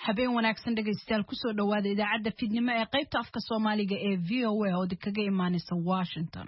habeen wanaagsan dhageystayaal ku soo dhawaada idaacadda fidnimo ee qaybta afka Soomaaliga ee VOA oo kaga imaanaysa Washington.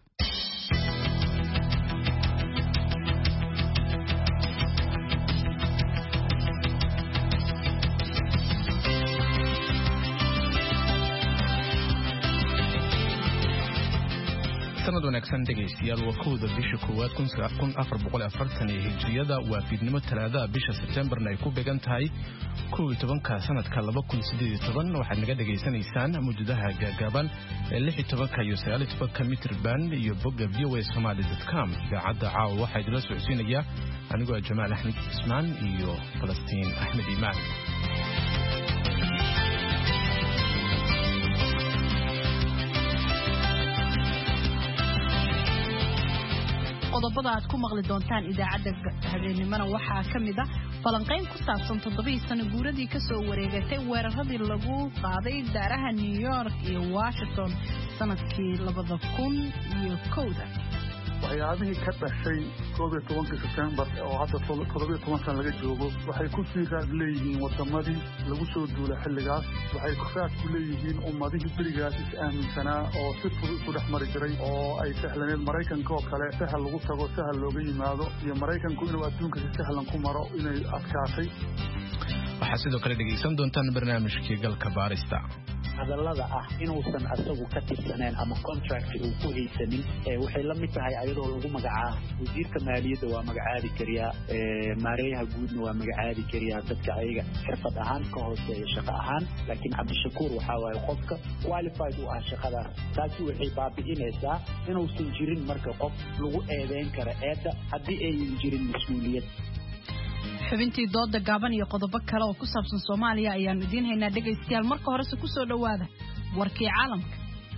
sanad wanaagsan dhageystayaal waa kooda bisha koowaad 1440 hijriyada waa fiidnimo talaada bisha September ay ku beegan tahay 12 sanadka 2018 waxaad naga dhageysanaysaan muujadaha gaagaaban ee 16 iyo 19 mitir band iyo bogga voasomali.com idaacadda caawa waxaa idila socodsiinaya anigoo Jamaal Axmed Ismaan iyo Falastiin Axmed Imaan. qodobada aad ku maqli doontaan idaacadda habeenimana waxaa kamid ah falanqeyn ku saabsan 7 sano guuradii ka soo wareegatay weeraradii lagu qaaday daaraha New York iyo Washington sanadkii 2001 waxyaabihii ka dhashay 12 September oo hadda 17 sano laga joogo waxay ku sii raad leeyihiin wadamadii lagu soo duulay xilligaas waxay ku raad ku leeyihiin ummadihii barigaas is aaminsanaa oo si fudud u dhexmari jiray oo ay sahlaneed Mareykanka oo kale sahal lagu tago sahal looga yimaado iyo Mareykanku inuu adduunka si sahlan ku maro inay adkaatay. waxaa sidoo kale dhageysan doontaan barnaamijkii galka baarista hadallada ah inuusan asagu ka tirsaneen ama contract uu ku haysanin waxay la mid tahay ayadoo lagu magacaabo wasiirka maaliyadda waa magacaabi kariya maareeyaha guudna waa magacaabi kariya dadka ayaga xirfad ahaan ka hooseeya shaqo ahaan laakiin Cabdishakuur waxa waaye qofka qualified u ah shaqadaas taasi waxay baabi'inaysaa inuusan jirin marka qof lagu eedeyn karo eedda haddii ay jirin mas'uuliyad. xubintii dooda gaaban iyo qodobo kale oo ku saabsan Soomaaliya ayaan idin haynaa dhageystayaal marka hore ku soo dhawaada warkii caalamka.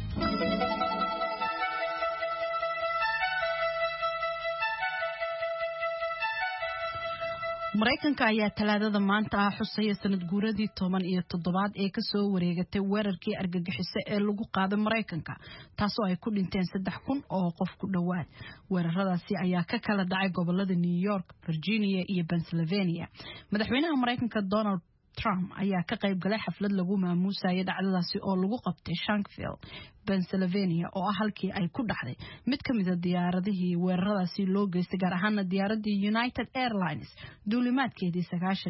Mareykanka ayaa talaadada maanta xusaya sanad guuradii 17 ee ka soo wareegatay weerarkii argagixisay ee lagu qaaday Mareykanka taasoo ay ku dhinteen 3,000 oo qof ku dhawaad. weeraradaasi ayaa ka kala dhacay gobolada New York, Virginia iyo Pennsylvania. madaxweynaha Mareykanka Donald Trump ayaa ka qayb galay xaflad lagu maamuusay dhacdadaasi oo lagu qabtay Shanksville, Pennsylvania oo halkii ay ku dhacday mid kamid ah diyaaradihii weeraradaasi loo geystay gaar ahaan diyaaradii United Airlines duulimaadkeedii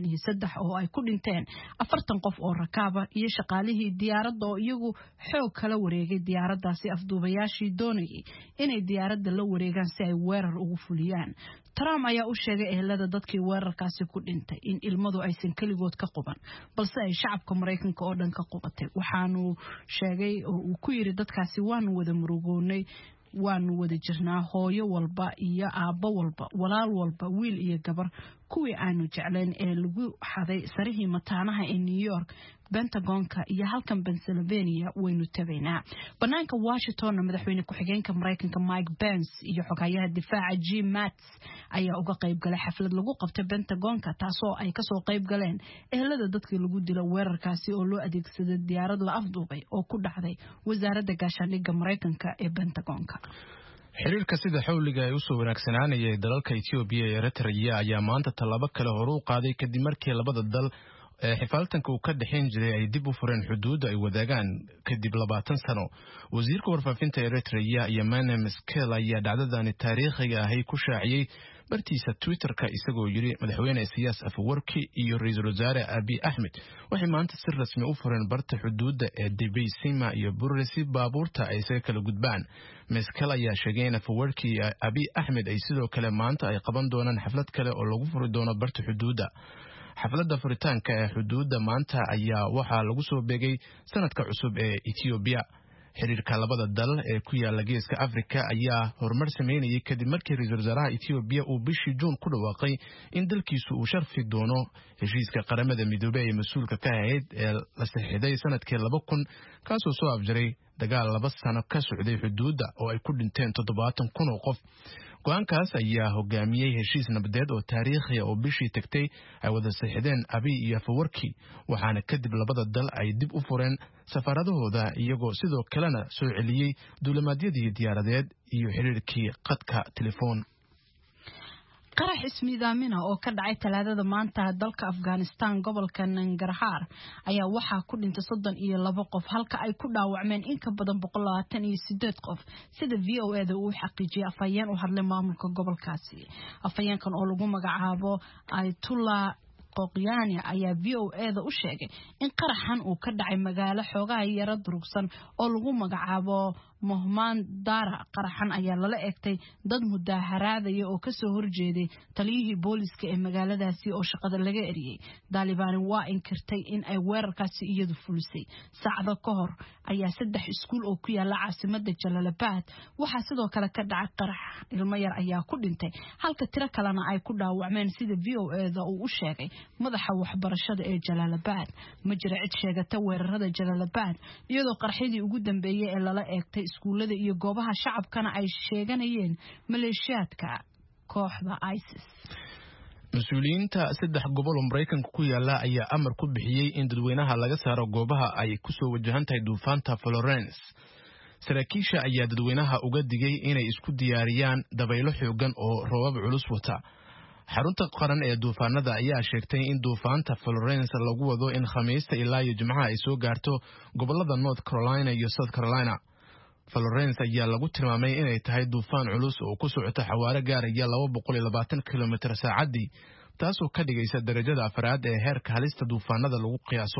93 oo ay ku dhinteen 40 qof oo rakaab iyo shaqaalihii diyaaradda oo iyagu xoog kala wareegay diyaaraddaasi afduubayaashii doonayay inay diyaaradda la wareegaan si ay weerar ugu fuliyaan. Trump ayaa u sheegay ehelada dadkii weerarkaasi ku dhintay in ilmadu aysan kaligood ka quban balse ay shacabka Mareykanka oo dhan ka qubatay. waxaanu sheegay oo uu ku yiri dadkaasi waan wada murugoonay waan wada jirnaa hooyo walba iyo aabbo walba walaal walba wiil iyo gabar kuwii aanu jeclayn ee lagu xaday sarihii mataanaha ee New York Pentagonka iyo halkan Pennsylvania waynu tabaynaa. banaanka Washington madaxweyne ku-xigeenka Mareykanka Mike Pence iyo xogayaha difaaca Jim Mattis ayaa uga qayb galay xaflad lagu qabtay Pentagonka taasoo ay ka soo qayb galeen ehelada dadkii lagu dilay weerarkaasi oo loo adeegsaday diyaarad la afduubay oo ku dhacday wasaaradda gaashaandhigga Mareykanka ee Pentagonka. xiriirka sida xawliga ay u soo wanaagsanaanayay dalalka Ethiopia iyo Eritrea ayaa maanta talaabo kale hor u qaaday kadib markii labada dal xifaaltanka uu ka dhaxayn jiray ay dib u fureen xuduudda ay wadaagaan kadib 20 sano. wasiirka warfaafinta Eritrea Yemane Meskel ayaa dhacdadani taariikhiga ah ku shaaciyay bartiisa Twitterka isagoo yiri madaxweyne Siyaas Afwerki iyo ra'iisul wasaare Abiy Ahmed waxay maanta si rasmi u fureen barta xuduudda ee Debesima iyo Burresi baabuurta ay isaga kala gudbaan. Meskel ayaa sheegay in Afwerki iyo Abiy Ahmed ay sidoo kale maanta ay qaban doonaan xaflad kale oo lagu furi doono barta xuduudda. xafladda furitaanka ee xuduudda maanta ayaa waxaa lagu soo beegay sanadka cusub ee Ethiopia. xiriirka labada dal ee ku yaala geeska Afrika ayaa horumar sameeyay kadib markii ra'iisul wasaaraha Ethiopia uu bishii June ku dhawaaqay in dalkiisu uu sharfi doono heshiiska qaramada midoobay ee mas'uulka ka ahayd ee la saxiixday sanadkii 2000 kaasoo soo afjaray dagaal 2 sano ka socday xuduudda oo ay ku dhinteen 70,000 oo qof. go'aankaas ayaa hogaamiyay heshiis nabadeed oo taariikhi ah oo bishii tagtay ay wada saxiixdeen Abiy iyo Afwerki waxaana kadib labada dal ay dib u fureen safaaradahooda iyagoo sidoo kalena soo celiyay duulimaadyadii diyaaradeed iyo xiriirkii qadka telefoon. qarax ismiidaamina oo ka dhacay talaadada maanta dalka Afghanistan gobolka Nangarhar ayaa waxaa ku dhintay 32 qof halka ay ku dhaawacmeen in ka badan 128 qof sida VOA-da uu xaqiijiyay afhayeen u hadlay maamulka gobolkaasi afhayeenkan oo lagu magacaabo Ayatullah Qoqyani ayaa VOA-da u sheegay in qaraxan uu ka dhacay magaalo xoogaa yara durugsan oo lagu magacaabo Mohman Dara qaraxan ayaa lala eegtay dad mudaharaadaya oo ka soo horjeeday taliyihii booliska ee magaaladaasi oo shaqada laga eriyay Taliban waa inkirtay in ay weerarkaasi iyadu fulisay saacado ka hor ayaa 3 iskuul oo ku yaala caasimadda Jalalabad waxa sidoo kale ka dhacay qarax ilmo yar ayaa ku dhintay halka tiro kalena ay ku dhaawacmeen sida VOA-da uu u sheegay madaxa waxbarashada ee Jalalabad ma jira cid sheegata weerarada Jalalabad iyadoo qaraxyadii ugu dambeeyay ee lala eegtay iskuulada iyo goobaha shacabkana ay sheeganayeen maleeshiyaadka kooxda ISIS mas'uuliyiinta 3 gobol oo Mareykanka ku yaala ayaa amar ku bixiyay in dadweynaha laga saaro goobaha ay ku soo wajahantahay duufaanta Florence saraakiisha ayaa dadweynaha uga digay inay isku diyaariyaan dabaylo xoogan oo roobab culus wata xarunta qaran ee duufaanada ayaa sheegtay in duufaanta Florence lagu wado in Khamiista ilaa iyo Jimcaha ay soo gaarto gobolada North Carolina iyo South Carolina Florence ayaa lagu tilmaamay inay tahay duufaan culus oo ku socota xawaare gaaraya 220 kilomitir saacadii taasoo ka dhigaysa darajada afraad ee heerka halista duufaanada lagu qiyaaso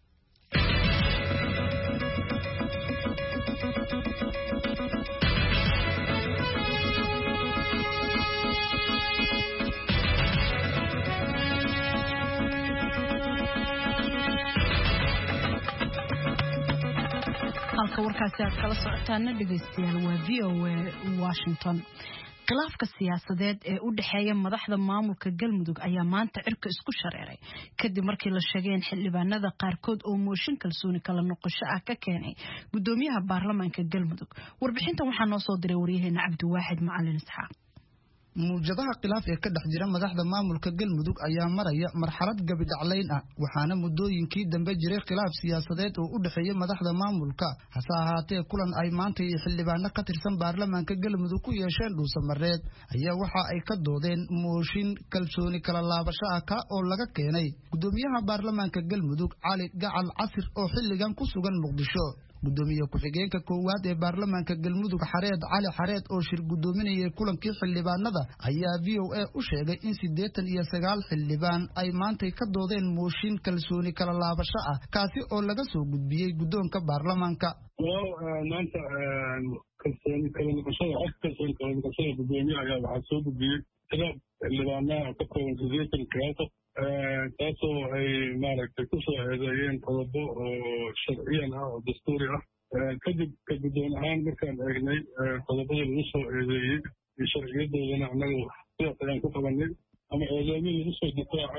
halka warkaasi aad kala socotaana dhageystayaal waa VOA Washington khilaafka siyaasadeed ee u dhaxeeya madaxda maamulka Galmudug ayaa maanta cirka isku shareeray kadib markii la sheegay in xildhibaanada qaarkood oo mooshin kalsooni kala noqosho ah ka keenay gudoomiyaha baarlamaanka Galmudug warbixintan waxaa noo soo diray wariyaheena Cabdiwaaxid Macalin Isxaaq muujadaha khilaaf ee ka dhex jira madaxda maamulka Galmudug ayaa maraya marxalad gabadhacleyn ah waxaana muddooyinkii dambe jiray khilaaf siyaasadeed oo u dhaxeeya madaxda maamulka hase ahaatee kulan ay maanta iyo xildhibaano ka tirsan baarlamaanka Galmudug ku yeesheen dhuusamareed ayaa waxa ay ka doodeen mooshin kalsooni kala laabasho ah ka oo laga keenay gudoomiyaha baarlamaanka Galmudug Cali Gacal Casir oo xilligan ku sugan Muqdisho gudoomiye ku-xigeenka koowaad ee baarlamaanka Galmudug Xareed Cali Xareed oo shir gudoominayay kulankii xildhibaanada ayaa VOA u sheegay in 89 xildhibaan ay maanta ka doodeen mooshin kalsooni kala laabasho ah kaasi oo laga soo gudbiyay gudoonka baarlamaanka maanta kalsooni kala noqoshada gudoomiyaha ayaa waxaa soo gudbiyey xildhibaanaha ka kooban 80 taasoo ay maaragtay ku soo eedeeyeen qodobo oo sharciyan ah oo dastuuri ah kadib ka guddoon ahaan markaan eegnay qodobada lagu soo eedeeyey iyo sharciyadoodana annagu sidaas ayaan ku qabanay ama eedeymin lagu soo difaaco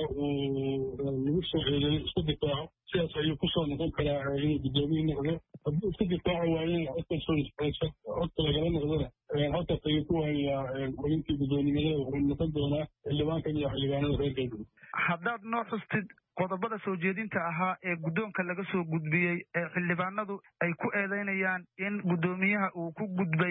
lagu soo eedeeyo isku difaaco sidaas ayuu ku soo noqon karaa inuu guddoomiye noqdo haddii isku difaaco waayena codka lagala noqdona halkaas ayuu ku waayaa qolintii guddoonimada wuxuu noqon doonaa xildhibaankan iyo xildhibaanada reer Galmudug haddaad noo xustid qodobada soo jeedinta ahaa ee guddoonka laga soo gudbiyey ee xildhibaanadu ay ku eedeynayaan in guddoomiyaha uu ku gudbay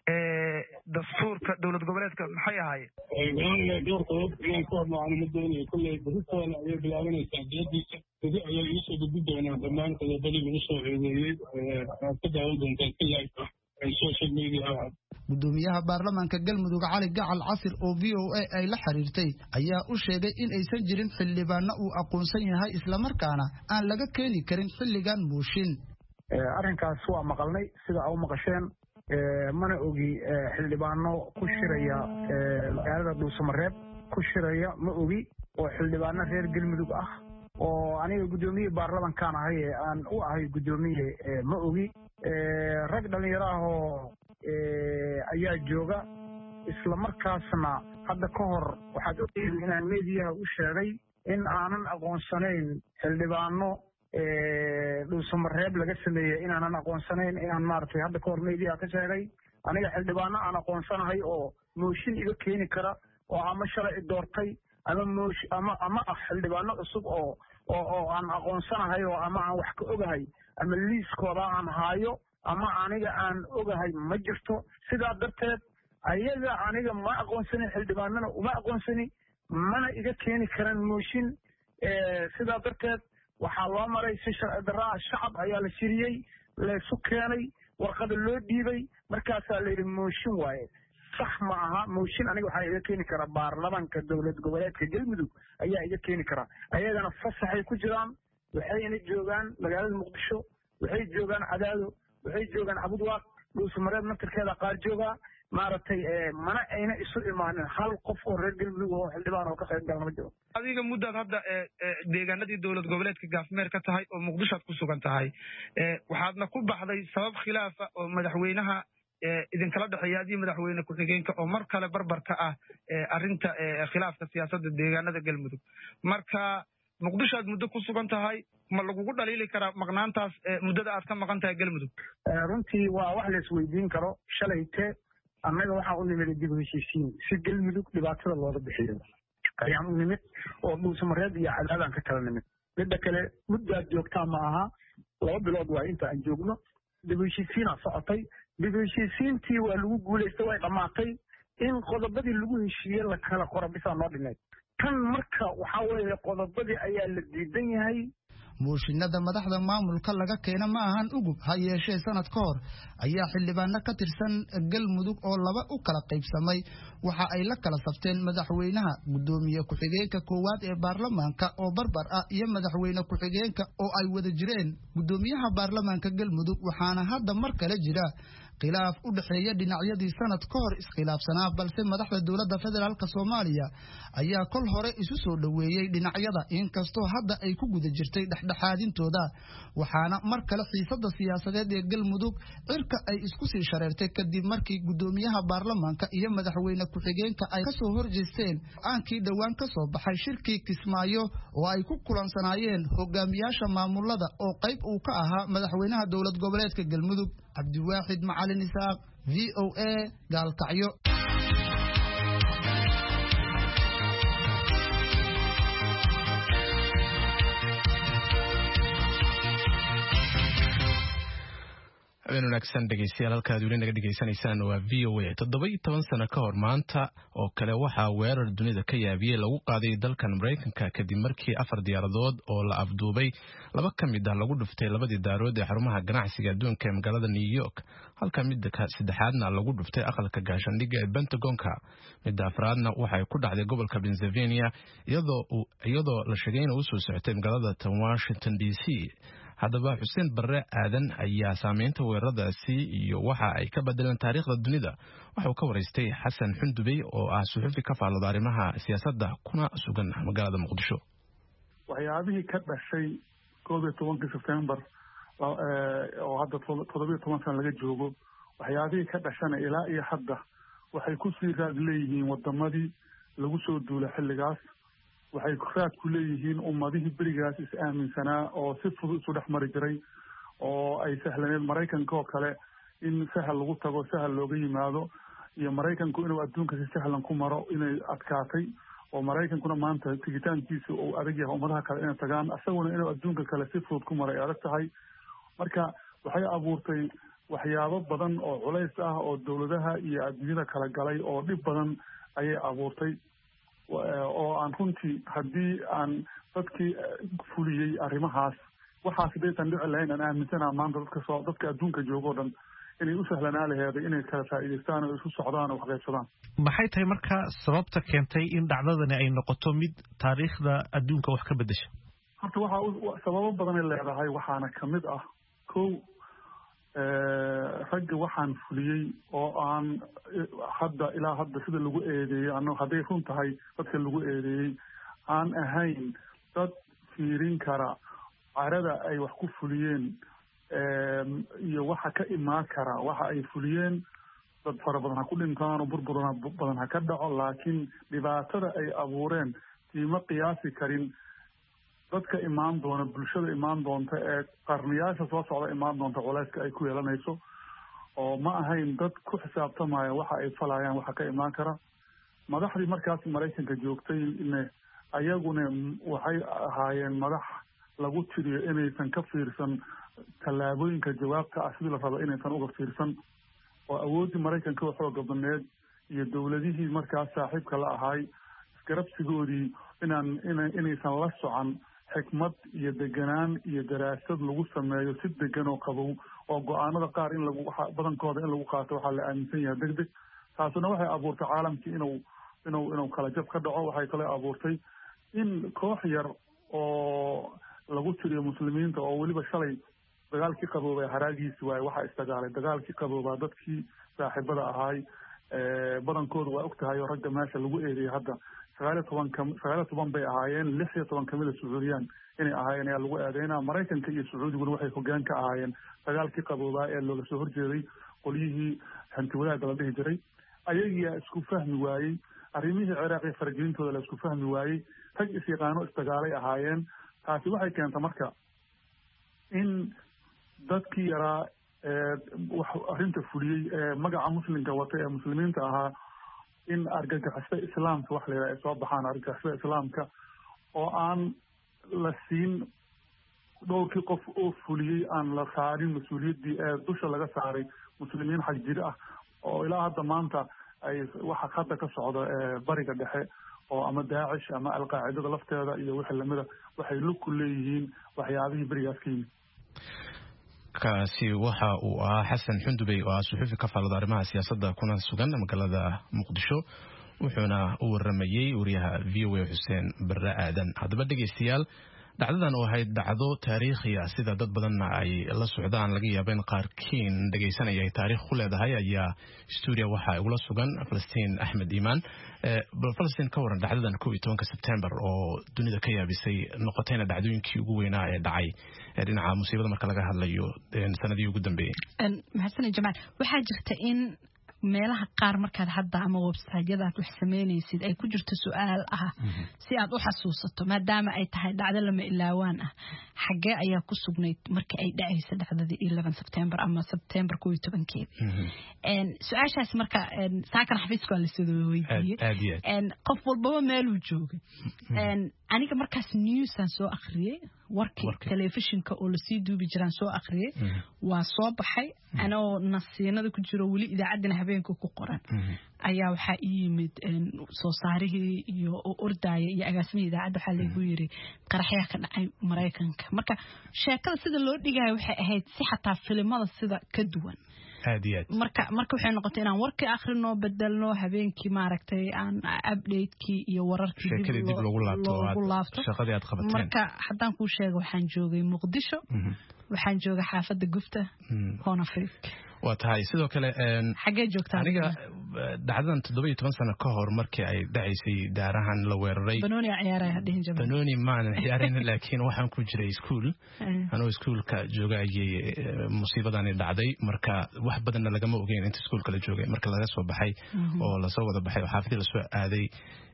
dastuurka dowlad goboleedka maxay ahaayeen dhowr qodob inaan ku hadlo aan ma doonayo kolley beritoona ayay bilaabanaysaa diyadiisa sidi ayay igu soo gudbi doonaan dhammaan qodobadii lagu soo eedeeyey aad ka daawan doontaan si live ah social media gudoomiyaha baarlamaanka Galmudug Cali Gacal Casir oo VOA ay la xiriirtay ayaa u sheegay in aysan jirin xildhibaano uu aqoonsan yahay isla markaana aan laga keeni karin xilligan mooshin arrinkaas waa maqalnay sida ay u maqasheen mana ogi xildhibaano ku shiraya magaalada Dhuusamareeb ku shiraya ma ogi oo xildhibaano reer Galmudug ah oo aniga gudoomiye baarlamaankan ahay aan u ahay gudoomiye ma ogi rag dhalinyaro ah oo ayaa jooga isla markaasna hadda ka hor waxaad ogtahay inaan meediyaha u sheegay in aanan aqoonsanayn xildhibaano Dhuusamareeb laga sameeyay inaanan aqoonsanayn inaan maartay hadda ka hor meediyaha ka sheegay aniga xildhibaano aan aqoonsanahay oo mooshin iga keeni kara oo ama sharci doortay ama xildhibaano cusub oo aan aqoonsanahay oo ama aan wax ka ogahay ama liiskooda aan haayo ama aniga aan ogahay ma jirto sidaa darteed ayaga aniga ma aqoonsani xildhibaanana uma aqoonsani mana iga keeni karaan mooshin sidaa darteed waxaa loo maray si sharci darraa shacab ayaa la shiriyey laysu keenay warqada loo dhiibay markaasaa la yidhi mooshin waaye sax ma aha mooshin aniga waxaa iga keeni karaa baarlamaanka dowlad goboleedka galmudug ayaa iga keeni karaa ayagana fasaxay ku jiraan waxayna joogaan magaalada muqdisho waxay joogaan cadaado waxay joogaan cabudwaaq dhuusamareed naftirkeeda qaar joogaa maaragtay mana ayna isu imaanin hal qof oo reer galmudug oo xildhibaan oo ka qayb galna ma jiro adiga muddaad hadda deegaanadii dowlad goboleedka gaafmeer ka tahay oo muqdishoad ku sugan tahay waxaadna ku baxday sabab khilaafa oo madaxweynaha idinkala dhexeeya adiyo madaxweyne ku-xigeenka oo mar kale barbarka ah arrinta khilaafka siyaasadda deegaanada galmudug marka muqdisho aad muddo ku sugan tahay ma lagugu dhaliili karaa maqnaantaas muddada aad ka maqan tahay galmudug runtii waa wax la isweydiin karo shalayte annaga waxaan u nimid dib u heshiisiin si galmudug dhibaatada looga bixiyo ayaan u nimid oo dhuusamareed iyo cadaadaan ka kala nimid midda kale muddaad joogtaa ma aha 2 bilood waa inta aan joogno dib u heshiisiinaa socotay dib u heshiisiintii waa lagu guulaystay way dhammaatay in qodobadii lagu heshiiyey la kala qoro bisaa noo dhineed tan marka waxaa weeye qodobadii ayaa la diidan yahay mooshinada madaxda maamulka laga keena ma ahan ugub ha yeeshee sanad ka hor ayaa xildhibaano ka tirsan galmudug oo 2 u kala qaybsamay waxa ay la kala safteen madaxweynaha gudoomiye ku-xigeenka koowaad ee baarlamaanka oo barbar ah iyo madaxweyne ku-xigeenka oo ay wada jireen gudoomiyaha baarlamaanka galmudug waxaana hadda mar kale jira khilaaf u dhaxeeya dhinacyadii sanad ka hor iskhilaafsanaa balse madaxda dowladda federaalka Soomaaliya ayaa kol hore isu soo dhaweeyay dhinacyada inkastoo hadda ay ku guda jirtay dhexdhexaadintooda waxaana mar kale xiisada siyaasadeed ee galmudug cirka ay isku sii shareertay kadib markii gudoomiyaha baarlamaanka iyo madaxweyne ku-xigeenka ay kasoo horjeesteen aankii dhawaan ka soo baxay shirkii Kismaayo oo ay ku kulansanaayeen hogaamiyaasha maamulada oo qayb uu ka ahaa madaxweynaha dowlad goboleedka galmudug Cabdiwaaxid Macalin Isaaq VOA Gaalkacyo habeen wanaagsan dhegeystayaal halkaad weli naga dhegeysanaysaan waa VOA 17 sano ka hor maanta oo kale waxaa weerar dunida ka yaabiyey lagu qaaday dalkan Mareykanka kadib markii 4 diyaaradood oo la afduubay 2 ka mid ah lagu dhuftay 2 daarood ee xarumaha ganacsiga adduunka ee magaalada New York halka midda saddexaadna lagu dhuftay aqalka gaashaandhigga ee Pentagonka midda afraadna waxay ku dhacday gobolka Pennsylvania iyadoo la sheegay inay u soo socotay magaalada Washington DC haddaba Xuseen Barre Aadan ayaa saameynta weeraradaasi iyo waxa ay ka bedeleen taariikhda dunida waxa uu ka wareystay Xasan Xundubey oo ah suxufi ka faallada arrimaha siyaasadda kuna sugan magaalada Muqdisho waxyaabihii ka dhashay 11 September oo hadda 17 sano laga joogo waxyaabihii ka dhashana ilaa iyo hadda waxay ku sii raad leeyihiin wadamadii lagu soo duulay xilligaas waxay raad ku leeyihiin ummadihii berigaas is aaminsanaa oo si fudud isu dhex mari jiray oo ay sahlaneed Mareykanka oo kale in sahal lagu tago sahal looga yimaado iyo Mareykanku inuu adduunka si sahlan ku maro inay adkaatay oo Mareykankuna maanta tigitaankiisa uu adag yahay ummadaha kale inay tagaan asaguna inuu adduunka kale si fudud ku maray adag tahay marka waxay abuurtay waxyaabo badan oo culays ah oo dawladaha iyo adduunyada kala galay oo dhib badan ayay abuurtay oo aan runtii haddii aan dadkii fuliyey arrimahaas waxaas hadaysan dhici lahayn aan aaminsanaa maanta dadka adduunka joogo dhan inay u sahlanaa laheeday inay kala faa'iidaystaan oo isu socdaan oo waxqaybsadaan maxay tahay marka sababta keentay in dhacdadani ay noqoto mid taariikhda adduunka wax ka bedesha horta waxaa sababo badanay leedahay waxaana kamid ah kow ragga waxaan fuliyey oo aan ilaa hadda sida lagu eedeeyey ano hadday run tahay dadka lagu eedeeyey aan ahayn dad fiirin kara carada ay wax ku fuliyeen iyo waxa ka imaan kara waxa ay fuliyeen dad fara badan ha ku dhintaan oo burbur badan ha ka dhaco laakiin dhibaatada ay abuureen tiima qiyaasi karin dadka imaan doona bulshada imaan doonta ee qarniyaasha soo socda imaan doonta culayska ay ku yeelanayso oo ma ahayn dad ku xisaabtamaya waxa ay falayaan waxa ka imaan kara madaxdii markaas Mareykanka joogtay ayaguna waxay ahaayeen madax lagu tiriyo inaysan ka fiirsan tallaabooyinka jawaabta ah sidii la rabo inaysan uga fiirsan oo awoodii Mareykanka oo xoog badneed iyo dowladihii markaas saaxiibka la ahay isgarabsigoodii inaysan la socon xikmad iyo deganaan iyo daraasad lagu sameeyo si degan oo qabow oo go-aanada qaar badankooda in lagu qaato waxaa la aaminsan yahay deg deg taasuna waxay abuurtay caalamkii inuu kala jab ka dhaco. waxay kale abuurtay in koox yar oo lagu tiriyo muslimiinta oo weliba shalay dagaalkii qaboobay haraagiisi waaye waxaa isdagaalay dagaalkii qaboobaa dadkii saaxiibada ahaay badankooda waa og tahay oo ragga meesha lagu eedeeyay hadda 19 bay ahaayeen 16 kamida Sacuudiyaan inay ahaayeen ayaa lagu eedeynaa. Maraykanka iyo Sacuudiguna waxay hoggaan ka ahaayeen dagaalkii qaboobaa ee looga soo horjeeday qolyihii hanti wadaagga la dhihi jiray. ayagiyaa isku fahmi waayey arrimihii Ciraaq iyo fargelintooda la isku fahmi waayey rag isyaqaano isdagaalay ahaayeen. taasi waxay keentay marka in dadkii yaraa arrinta fuliyey magaca muslimka wata ee muslimiinta ahaa in argagixisada islaamka wax la yidhaha ay soo baxaan argagixisada islaamka oo aan la siin dhowrkii qof oo fuliyey aan la saarin mas-uuliyaddii ee dusha laga saaray muslimiin xag jir ah oo ilaa hadda maanta ay waxa hadda ka socda bariga dhexe oo ama daacish ama alqaacidada lafteeda iyo wixii lamida waxay lug ku leeyihiin waxyaabihii berigaas ka yimid. kaasi waxa uu ahaa xasan xundubey oo ah suxufi ka faallada arrimaha siyaasadda kuna sugan magaalada muqdisho wuxuuna u waramayay wariyaha VOA Xuseen Barre Aadan. haddaba dhegeystayaal dhacdadan oo ahayd dhacdo taariikhi ah sida dad badanna ay la socdaan laga yaabo in qaarkiin dhegeysanaya ay taariikh ku leedahay ayaa stuudiyo waxaa igula sugan Falastiin Axmed Iimaan. Falastiin ka waran dhacdadan 12 September oo dunida ka yaabisay noqotayna dhacdooyinkii ugu weynaa ee dhacay dhinaca musiibada marka laga hadlayo sanadii ugu dambeeyay. maxsan Jamaal waxaa jirta in meelaha qaar markaad hadda ama website-yada aad wax sameynaysid ay ku jirto su'aal ah si aad u xasuusato maadaama ay tahay dhacdo lama ilaawaan ah xagee ayaa ku sugnayd markii ay dhacaysay dhacdadii 11 September ama September 12 su'aashaas marka saakan xafiiska la soo weydiiyay qof walba meel uu joogay aniga markaas news aan soo akhriyay warkii telefishinka oo la sii duubi jiraan soo akhriyay waa soo baxay anoo nasiinada ku jiro wali idaacadana habeenka ku qoran ayaa waxa yimid soo saarihii iyo ordaya iyo agaasimada idaacadda waxa lagu yiri qaraxya ka dhacay Mareykanka marka sheekada sida loo dhigayo waxay ahayd si xataa filimada sida ka duwan marka waxay noqotay inaan warkii akhrino bedelno habeenkii maaragtay aan update-kii iyo wararkii dib loogu laabto shaqadii aad qabateen marka haddaan ku sheego waxaan joogay Muqdisho waxaan joogay xaafadda Gufta Honafrik waa tahay sidoo kale xagee joogtaa aniga dhacdadan 17 sano ka hor markii ay dhacaysay daarahan la weeraray banooni ciyaaraya dhihin jabay banooni maan ciyaareen laakiin waxaan ku jiray school anoo schoolka joogay musiibadan dhacday marka wax badan lagama ogeyn inta schoolka la joogay marka laga soo baxay oo la soo wada baxay xaafadii la soo aaday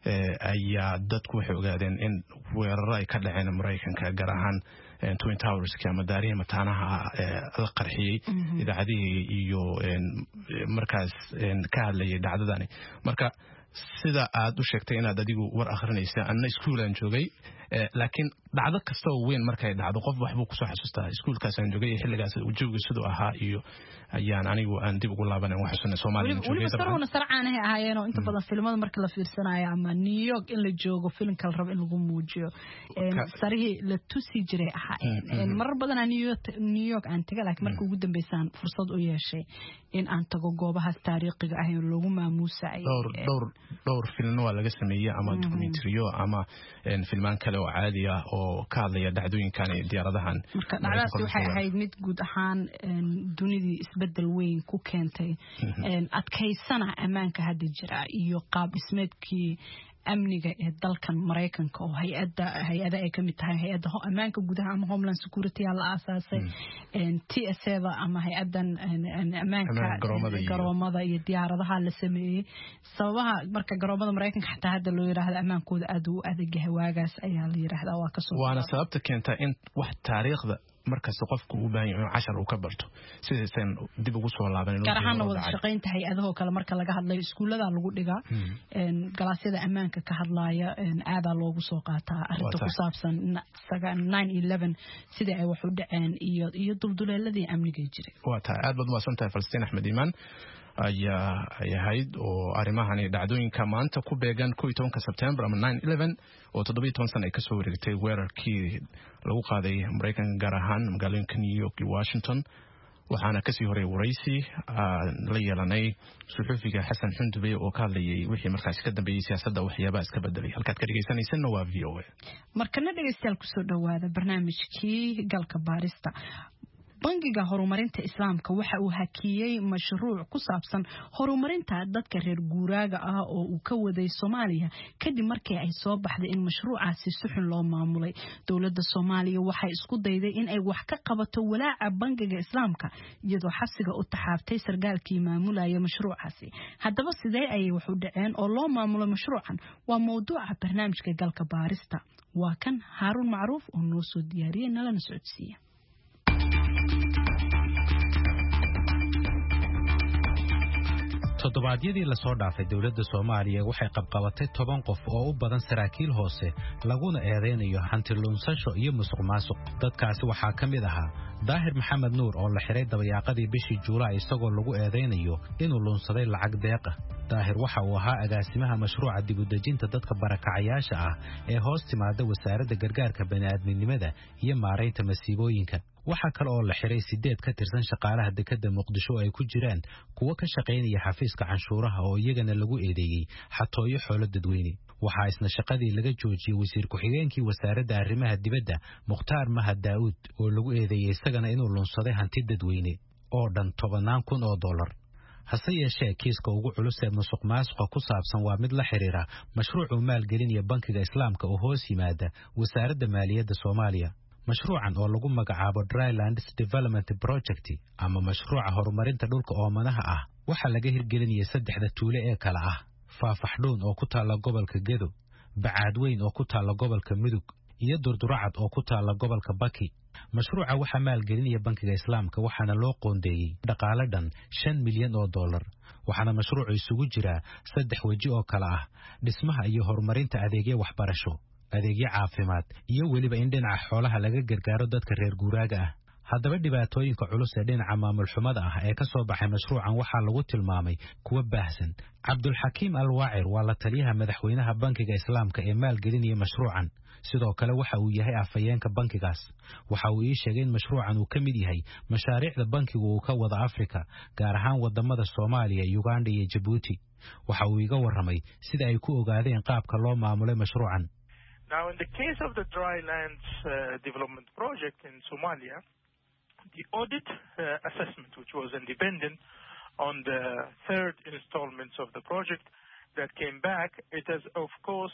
ayaa dadku waxay ogaadeen in weeraro ay ka dhaceen Mareykanka gaar ahaan Twin Towers ama daarihii mataanaha la qarxiyay idaacadihii iyo markaas ka hadlayay dhacdadani marka sida aad u sheegtay inaad adigu war akhrinaysa anna iskuulan joogay laakiin dhacdo kasta oo weyn markay dhacdo qof waxbuu ku soo xasuustaa iskuulkaas aan joogay xilligaas uu joogay sidoo ahaa iyo ayaan anigu aan dib ugu laabanay wax xusna Soomaaliya joogay sarwana sarcaanahay ahaayeen oo inta badan filimada marka la fiirsanayo ama New York in la joogo filimka la rabo in lagu muujiyo sarihii la tusi jiray ahaayeen marar badan New York aan tagay laakiin markii ugu dambeysaan fursad u yeeshay in aan tago goobaha taariikhiga ah ee lagu maamuusay dhowr film waa laga sameeyay ama documentary ama filmaan kale oo caadi ah oo ka hadlaya dhacdooyinkan iyo diyaaradahan marka dhacdaasi waxay ahayd mid guud ahaan dunidii isbedel weyn ku keentay adkaysana ammaanka hadda jira iyo qaab dhismeedkii amniga ee dalkan Mareykanka oo hay'ada ay kamid tahay hay'ada ammaanka gudaha ama Homeland Security la aasaasay TSA ama hay'adan ammaanka garoomada iyo diyaaradaha la sameeyay sababaha marka garoomada Mareykanka xataa hadda loo yiraahdo ammaankooda aad u adag yahay waagaas ayaa la yiraahdaa waa ka soo waana sababta keenta in wax taariikhda markasta qofku u baahan yahay cashar uu ka barto sidaysan dib ugu soo laabanin gaar ahaan wada shaqaynta hay'adaha kale marka laga hadlayo iskuulada lagu dhigaa galaasyada ammaanka ka hadlaya aada loogu soo qaataa arrinta ku saabsan 9/11 sida ay wax u dhaceen iyo dulduleeladii amniga jiray waa taa aad baad u maasantahay Falastiin Axmed Iimaan ay ahayd oo arrimahani dhacdooyinka maanta ku beegan 11 September ama 9/11 oo 17 sano ay kasoo wareegtay weerarkii lagu qaaday Mareykanka gaar ahaan magaalooyinka New York iyo Washington. waxaana kasii horay waraysi la yeelanay suxufiga Xasan Xundube oo ka hadlayay wixii markaas ka dambeeyay siyaasadda waxyaabaha iska bedelay. halkaad ka dhageysanaysan waa VOA. markana dhageystayaal ku soo dhawaada barnaamijkii galka baarista. bangiga horumarinta islaamka waxa uu hakiyay mashruuc ku saabsan horumarinta dadka reer guuraaga ah oo uu ka waday Soomaaliya kadib markii ay soo baxday in mashruucaasi si xun loo maamulay. dawladda Soomaaliya waxay isku dayday in ay wax ka qabato walaaca bangiga islaamka iyadoo xabsiga u taxaabtay sargaalkii maamulaya mashruucaasi. haddaba sidee ayay wax u dhaceen oo loo maamulo mashruucan? waa mowduuca barnaamijka galka baarista. waa kan Haarun Macruuf oo noo soo diyaariyay nalana socodsiiya. toddobaadyadii la soo dhaafay dawladda Soomaaliya waxay qabqabatay 10 qof oo u badan saraakiil hoose laguna eedeynayo hanti lunsasho iyo musuqmaasuq. dadkaasi waxaa ka mid ahaa Daahir Maxamed Nuur oo la xiray dabayaaqadii bishii Juulaay isagoo lagu eedeynayo inuu lunsaday lacag deeq ah. Daahir waxa uu ahaa agaasimaha mashruuca dib u dejinta dadka barakacayaasha ah ee hoos timaada wasaaradda gargaarka bani'aadminimada iyo maareynta masiibooyinka. waxa kale oo la xiray 8 ka tirsan shaqaalaha dekedda Muqdisho ay ku jiraan kuwa ka shaqeynaya xafiiska canshuuraha oo iyagana lagu eedeeyay xatooyo xoolo dadweyne. waxaa isna shaqadii laga joojiyay wasiir ku-xigeenkii wasaaradda arrimaha dibadda Mukhtaar Mahad Daawud oo lagu eedeeyay isagana inuu lunsaday hanti dadweyne oo dhan $10,000. hase yeeshee kiiska ugu culus ee musuqmaasuqa ku saabsan waa mid la xiriira mashruuc uu maalgelinaya bankiga islaamka oo hoos yimaada wasaaradda maaliyadda Soomaaliya. mashruucan oo lagu magacaabo Drylands Development Project ama mashruuca horumarinta dhulka oomanaha ah waxa laga hirgelinayay 3 tuulo ee kala ah Faafaxdhuun oo ku taala gobolka Gedo, Bacaadweyn oo ku taala gobolka Mudug iyo Durduracad oo ku taala gobolka Baki. mashruuca waxa maalgelinaya bankiga islaamka waxaana loo qoondeeyay dhaqaale dhan $5 milyan. waxaana mashruucu isugu jira 3 waji oo kala ah dhismaha iyo horumarinta adeegyo waxbarasho, adeegyo caafimaad iyo weliba in dhinaca xoolaha laga gargaaro dadka reer guuraaga ah. haddaba dhibaatooyinka culus ee dhinaca maamul xumada ah ee ka soo baxay mashruucan waxaa lagu tilmaamay kuwa baahsan. Cabdulxakiim Alwaacir waa la taliyaha madaxweynaha bankiga islaamka ee maalgelinaya mashruucan. sidoo kale waxa uu yahay afayeenka bankigaas. waxa uu ii sheegay in mashruucan uu ka mid yahay mashaariicda bankigu uu ka wada Afrika gaar ahaan wadamada Soomaaliya, Uganda iyo Djibouti. waxa uu iga warramay sida ay ku ogaadeen qaabka loo maamulay mashruucan. Now, in the case of the Drylands Development Project in Somalia, the audit assessment, which was independent on the 3rd installments of the project that came back, it has, of course,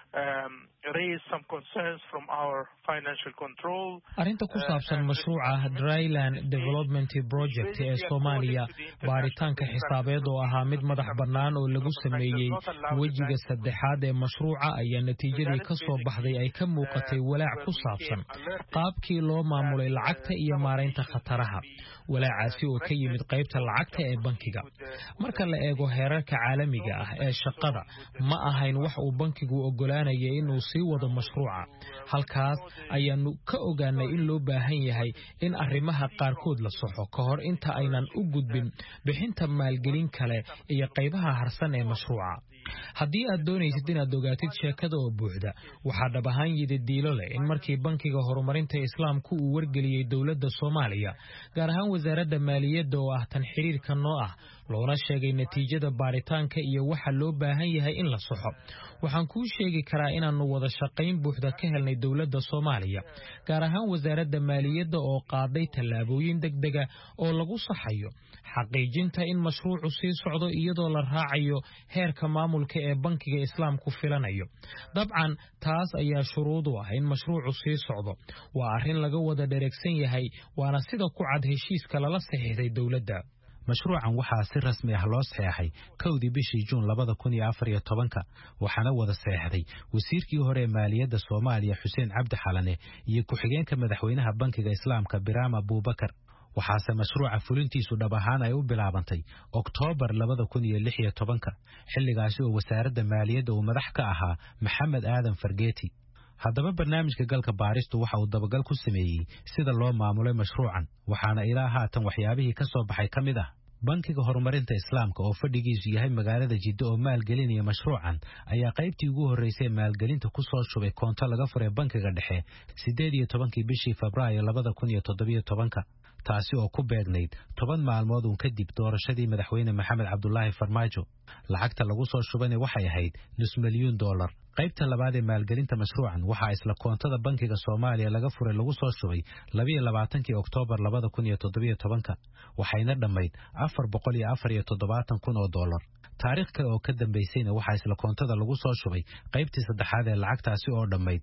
raised some concerns from our financial control. Arrinta ku saabsan mashruuca Dryland Development Project ee Soomaaliya, baaritaanka xisaabeed oo ahaa mid madax bannaan oo lagu sameeyay wajiga saddexaad ee mashruuca ayaa natiijadii ka soo baxday ay ka muuqatay walaac ku saabsan qaabkii loo maamulay lacagta iyo maareynta khataraha. walaacaasi oo ka yimid qaybta lacagta ee bankiga. marka la eego heerarka caalamiga ah ee shaqada, ma ahayn wax uu bankigu ogolaanaya inuu sii wado mashruuca. halkaas ayaanu ka ogaanay in loo baahan yahay in arrimaha qaarkood la soxo ka hor inta aynan u gudbin bixinta maalgelin kale iyo qaybaha harsan ee mashruuca. haddii aad doonaysid inaad ogaatid sheekada oo buuxda, waxaa dhab ahaan yidhi diilo leh in markii bankiga horumarinta islaamku uu wargeliyey dawladda Soomaaliya, gaar ahaan wasaaradda maaliyadda oo ah tan xiriirka noo ah, loona sheegay natiijada baaritaanka iyo waxa loo baahan yahay in la soxo. waxaan kuu sheegi karaa inaanu wada shaqayn buuxda ka helnay dawladda Soomaaliya, gaar ahaan wasaaradda maaliyadda oo qaaday tallaabooyin degdega oo lagu saxayo xaqiijinta in mashruucu sii socdo iyadoo la raacayo heerka maamulka ee bankiga islaamku filanayo. dabcan taas ayaa shuruud u ah in mashruucu sii socdo. waa arrin laga wada dheregsan yahay, waana sida ku cad heshiiska lala saxiixday dawladda. mashruucan waxaa si rasmi ah loo saxeexay 1 bishii Juun 2014 waxaana wada saxeexday wasiirkii hore ee maaliyadda Soomaaliya Xuseen Cabdi Xalane iyo ku-xigeenka madaxweynaha bankiga islaamka Biraam Abuubakar. waxaase mashruuca fulintiisu dhab ahaan ay u bilaabantay Oktoobar 2016 xilligaasi oo wasaaradda maaliyadda uu madax ka ahaa Maxamed Aadan Fargeeti. haddaba barnaamijka galka baaristu waxa uu dabagal ku sameeyey sida loo maamulay mashruucan, waxaana ilaa haatan waxyaabihii ka soo baxay ka mid ah bankiga horumarinta islaamka oo fadhigiisu yahay magaalada Jiddo oo maalgelinaya mashruucan ayaa qaybtii ugu horeysay maalgelinta ku soo shubay koonto laga furay bankiga dhexe 18 bishii Febraayo 2017 taasi oo ku beegnayd 10 maalmood kadib doorashadii madaxweyne Maxamed Cabdullaahi Farmaajo lacagta lagu soo shubay waxay ahayd $5 milyan qaybta labaad ee maalgelinta mashruucan waxa isla koontada bankiga Soomaaliya laga furay lagu soo shubay 22 Oktoobar 2017 waxayna dhamayd $474,000 taariikh kale oo ka dambeysayna waxa isla koontada lagu soo shubay qaybtii saddexaad ee lacagtaasi oo dhamayd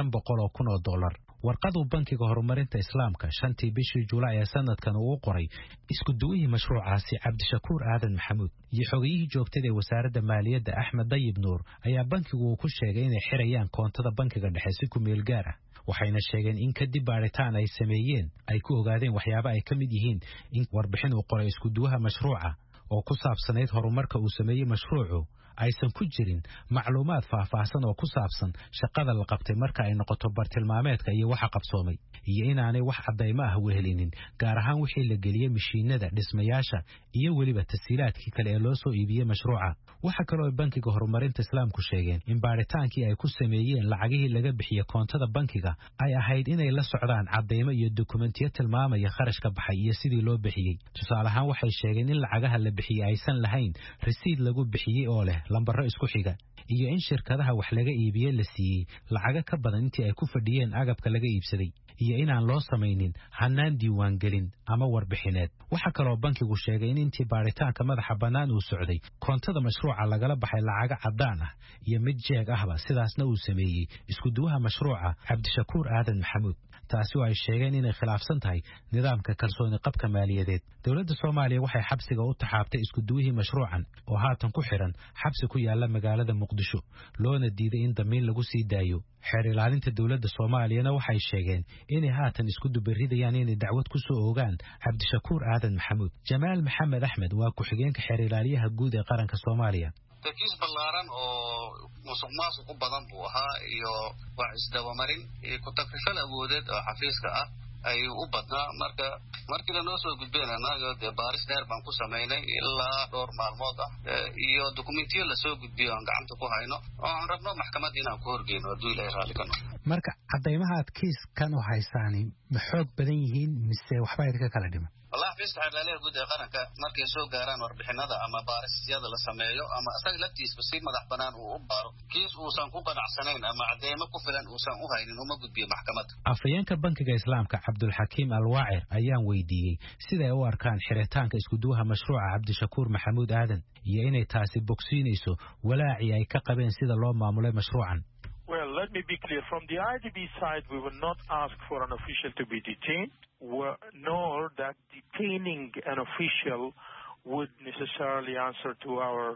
$500,000 warqadu bankiga horumarinta islaamka 5 bishii Juulaay ee sanadkan uu qoray isku duwihii mashruucaasi Cabdishakuur Aadan Maxamuud iyo xogiyihii joogtada ee wasaaradda maaliyadda Axmed Dayib Nuur ayaa bankigu ku sheegay inay xirayaan koontada bankiga dhexe si ku meel gaar ah waxayna sheegeen in kadib baaritaan ay sameeyeen ay ku ogaadeen waxyaabo ay ka mid yihiin in warbixin uu qoray isku duwaha mashruuca oo ku saabsanayd horumarka uu sameeyay mashruucu aysan ku jirin macluumaad faahfaahsan oo ku saabsan shaqada la qabtay marka ay noqoto bartilmaameedka iyo waxa qabsoomay iyo inaanay wax cadeymo ah wehelinin gaar ahaan wixii la geliyay mishiinada dhismayaasha iyo waliba tasiilaadkii kale ee loo soo iibiyay mashruuca waxa kale oo bankiga horumarinta islaamku sheegeen in baaritaankii ay ku sameeyeen lacagihii laga bixiyay koontada bankiga ay ahayd inay la socdaan cadeymo iyo dokumentiyo tilmaamaya kharashka baxay iyo sidii loo bixiyay tusaale ahaan waxay sheegeen in lacagaha la bixiyay aysan lahayn risiid lagu bixiyay oo leh lambaro isku xiga iyo in shirkadaha wax laga iibiyay la siiyay lacaga ka badan intii ay ku fadhiyeen agabka laga iibsaday iyo inaan loo samaynin hanaan diiwaan gelin ama warbixineed waxa kale oo bankigu sheegay in intii baaritaanka madaxa banaan uu socday koontada mashruuca lagala baxay lacaga cadaan ah iyo mid jeeg ahba sidaasna uu sameeyay isku duwaha mashruuca Cabdishakuur Aadan Maxamuud taasi oo ay sheegeen inay khilaafsan tahay nidaamka kalsooni qabka maaliyadeed dawladda Soomaaliya waxay xabsiga u taxaabtay isku duwihii mashruucan oo haatan ku xiran xabsi ku yaala magaalada Muqdisho loona diiday in damiin lagu sii daayo xeer ilaalinta dawladda Soomaaliyana waxay sheegeen inay haatan isku dubaridayaan inay dacwad ku soo oogaan Cabdishakuur Aadan Maxamuud Jamaal Maxamed Axmed waa ku xigeenka xeer ilaaliyaha guud ee qaranka Soomaaliya kiis ballaaran oo musuqmaasuq u badan buu ahaa iyo wax isdabamarin iyo ku takrifal awoodeed oo xafiiska ah ay u badnaa markii la noo soo gudbeen anaga baaris dheer baan ku sameynay ilaa dhowr maalmood ah iyo dokumentiyo la soo gudbiyo aan gacanta ku hayno oo aan rabno maxkamadda inaan ku horgeyno hadduu ilaahay raalli ka noqdo marka cadeymaha aad kiiskan u haysaani ma xoog badan yihiin mise waxba idinka kala dhiman والله في استعمالية جودة قرنك مركز سوق جيران وربحنا هذا أما بارس زيادة للسمايو أما أسأل لكتيس بسيط مدح بنان وأبارو كيس وسان كوبا عسنين أما عديما كفلان وسان أهين إنه موجود بمحكمة أفيانك بنك الإسلام كعبد الحكيم الواعر أيام ويدي سيدا أوار كان حريتان كإسكدوها مشروع عبد الشكور محمود آدن يأيني تاسي بوكسينيسو ولا عياي كقبين سيدا الله معمولي مشروعا Well, let me be clear. From the IDB side, we will not ask for an official to be detained, nor that detaining an official would necessarily answer to our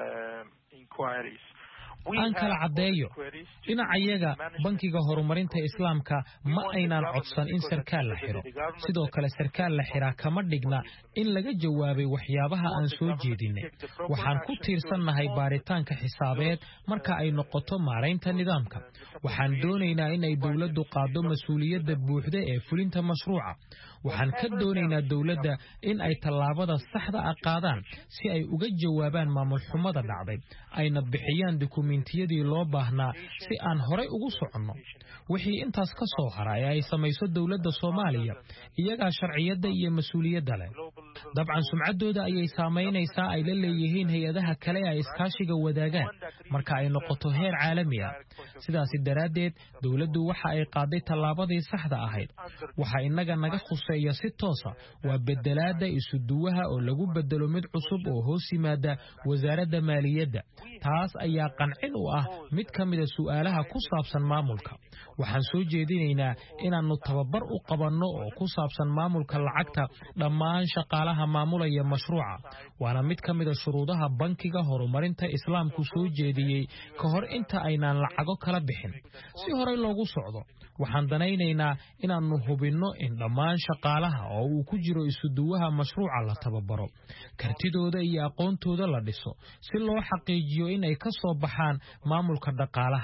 inquiries. aan kala cadeeyo dhinacayaga bankiga horumarinta islaamka ma aynaan codsan in sarkaal la xiro sidoo kale sarkaal la xiraa kama dhigna in laga jawaabay waxyaabaha aan soo jeedinay waxaan ku tiirsannahay baaritaanka xisaabeed marka ay noqoto maaraynta nidaamka waxaan doonaynaa in ay dawladdu qaado mas'uuliyadda buuxda ee fulinta mashruuca waxaan ka doonaynaa dawladda in ay tallaabada saxda ah qaadaan si ay uga jawaabaan maamul xumada dhacday ayna bixiyaan dukumentiyadii loo baahnaa si aan horay ugu soconno wixii intaas ka soo haray ay samayso dawladda Soomaaliya iyaga sharciyada iyo mas'uuliyadda leh dabcan sumcaddooda ayay saameynaysaa ay la leeyihiin hay'adaha kale ee iskaashiga wadaagaan marka ay noqoto heer caalami ah sidaas daraadeed dawladdu waxa ay qaaday tallaabadii saxda ahayd waxa inaga naga khuseeya si toos ah waa bedelaada isu duwaha oo lagu bedelo mid cusub oo hoos yimaada wasaaradda maaliyadda taas ayaa qancin u ah mid ka mid ah su'aalaha ku saabsan maamulka waxaan soo jeedinaynaa inaanu tababar u qabanno oo ku saabsan maamulka lacagta dhammaan shaqaalaha maamulaya mashruuca waana mid ka mid ah shuruudaha bankiga horumarinta islaamku soo jeediyay ka hor inta aynaan lacago kala bixin si hore loogu socdo waxaan danaynaynaa inaanu hubinno in dhammaan shaqaalaha oo uu ku jiro isu duwaha mashruuca la tababaro kartidooda iyo aqoontooda la dhiso si loo xaqiijiyo in ay ka soo baxaan maamulka dhaqaalaha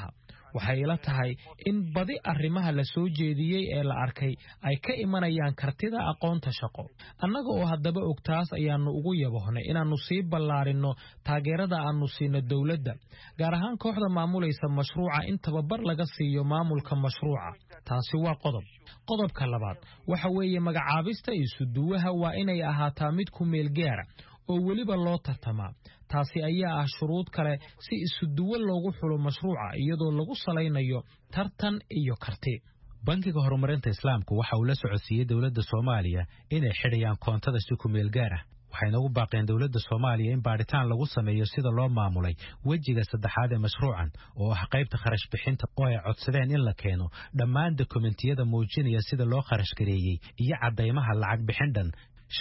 waxay ila tahay in badi arrimaha la soo jeediyey ee la arkay ay ka imanayaan kartida aqoonta shaqo annaga oo haddaba ogtaas ayaanu ugu yabohnay inaannu sii ballaarinno taageerada aannu siino dowladda gaar ahaan kooxda maamulaysa mashruuca in tababar laga siiyo maamulka mashruuca taasi waa qodobka labaad waxa weeye magacaabista isuduwaha waa inay ahaataa mid ku meel gaara oo weliba loo tartamaa taasi ayaa ah shuruud kale si isuduwo loogu xulo mashruuca iyadoo lagu salaynayo tartan iyo karti bankiga horumarinta islaamku waxa uu la socodsiiyey dowladda Soomaaliya inay xidhayaan koontada si ku meel gaar ah waxayna ugu baaqeen dowladda Soomaaliya in baaritaan lagu sameeyo sida loo maamulay wejiga saddexaad ee mashruucan oo ah qaybta kharash bixinta oo ay codsadeen in la keeno dhammaan dokumentiyada muujinaya sida loo kharash gareeyay iyo cadeymaha lacag bixin dhan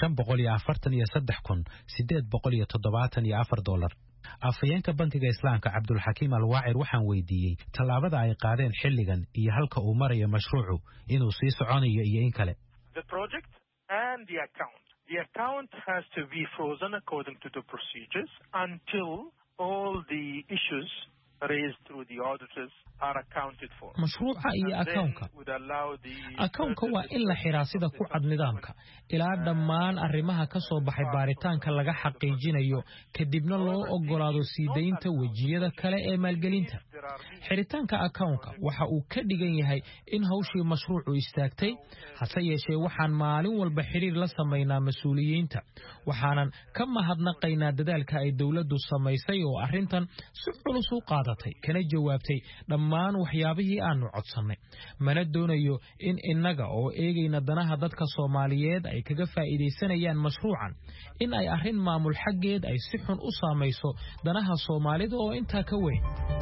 $543,874 afayeenka bankiga islaamka Cabdulxakiim Alwaacir waxaan weydiiyey tallaabada ay qaadeen xilligan iyo halka uu marayo mashruucu inuu sii soconayo iyo in kale The project and the account has to be frozen according to the procedures until all the issues raised through the auditors are accounted for. mashruuca iyo akawnka waa in la xiraa sida ku cad nidaamka ilaa dhammaan arrimaha ka soo baxay baaritaanka laga xaqiijinayo kadibna loo ogolaado sii deynta wejiyada kale ee maalgelinta xiritaanka akawnka waxa uu ka dhigan yahay in hawshii mashruucu istaagtay hase yeeshee waxaan maalin walba xiriir la samaynaa mas'uuliyiinta waxaanan ka mahadnaqaynaa dadaalka ay dowladdu samaysay oo arrintan si culus u qaadatay kana jawaabtay dhammaan waxyaabihii aanu codsannay mana doonayo in innaga oo eegayna danaha dadka Soomaaliyeed ay kaga faa'iideysanayaan mashruucan in ay arrin maamul xaggeed ay si xun u saamayso danaha Soomaalida oo intaa ka weyn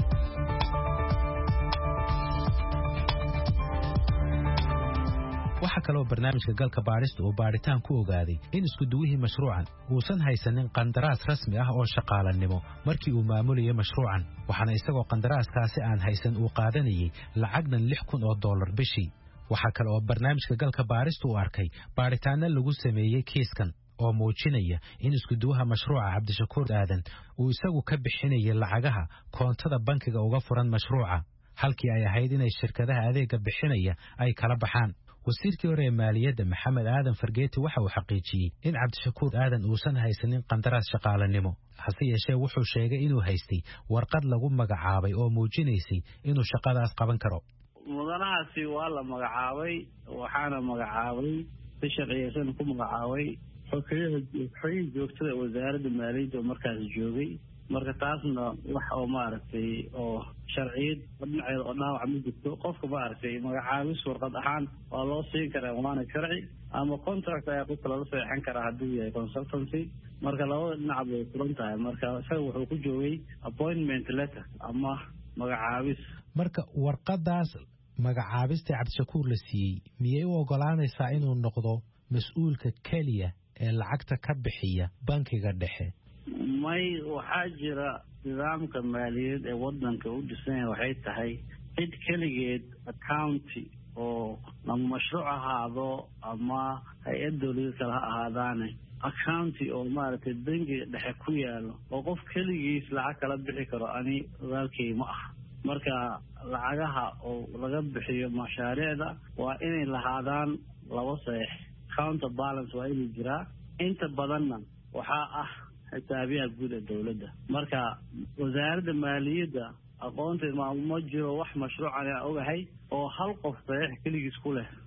waxa kale oo barnaamijka galka baarista oo baaritaan ku ogaaday in isku duwihii mashruucan uusan haysanin qandaraas rasmi ah oo shaqaalanimo markii uu maamulayay mashruucan waxaana isagoo qandaraaskaasi aan haysan uu qaadanayay lacagnan $6,000 bishii waxa kale oo barnaamijka galka baarista uu arkay baaritaano lagu sameeyay kiiskan oo muujinaya in isku duwaha mashruuca Cabdishakuur Aadan uu isagu ka bixinayay lacagaha koontada bankiga uga furan mashruuca halkii ay ahayd inay shirkadaha adeega bixinaya ay kala baxaan wasiirkii hore ee maaliyadda Maxamed Aadan Fargeeti waxa uu xaqiijiyay in Cabdishakuur Aadan uusan haysanin qandaraas shaqaalanimo hase yeeshee wuxuu sheegay inuu haystay warqad lagu magacaabay oo muujinaysay inuu shaqadaas qaban karo mudanahaasi waa la magacaabay waxaana magacaabay si sharciyeysan ku magacaabay xoghayaha joogtada wasaaradda maaliyadda oo markaas joogay marka taasna wax oo maaragtay oo sharciyad dhinaceeda oo dhaawac ma jirto qofka maaragtay magacaabis warqad ahaan waa loo siin karaa waana sharci ama contract ayaa qofka lala saxeexan karaa hadduu yahay consultancy marka labada dhinac bay furan tahay marka isaga wuxuu ku joogay appointment letter ama magacaabis marka warqadaas magacaabista Cabdishakuur la siiyey miyay u ogolaanaysaa inuu noqdo mas'uulka kaliya ee lacagta ka bixiya bankiga dhexe may waxaa jira nidaamka maaliyadeed ee wadanka u dhisan waxay tahay cid kaligeed accounti oo ama mashruuc ahaado ama hay-ad dowladeed kale ha ahaadaane accounti oo maaragtay bangiga dhexe ku yaalo oo qof kaligiis lacag kala bixi karo ani ogaalkay ma aha marka lacagaha oo laga bixiyo mashaariicda waa inay lahaadaan laba saxiix counter balance waa inay jiraa inta badanna waxaa ah xisaabiyaha guud ee dowladda marka wasaaradda maaliyadda aqoonteed ma jiro wax mashruucan aan ogahay oo hal qof saxiix keligiis ku leh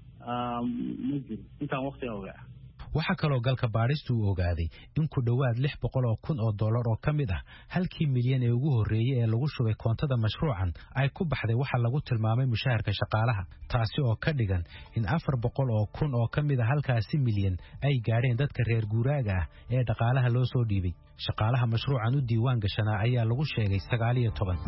ma jiro intaan waqtiga ogaa waxa kaloo galka baaristu uu ogaaday in ku dhowaad $600,000 oo ka mid ah halkii milyan ee ugu horreeyay ee lagu shubay koontada mashruucan ay ku baxday waxa lagu tilmaamay mushaharka shaqaalaha taasi oo ka dhigan in 400,000 oo ka mid ah halkaasi milyan ay gaareen dadka reer guuraaga ah ee dhaqaalaha loo soo dhiibay shaqaalaha mashruucan u diiwaan gashanaa ayaa lagu sheegay 19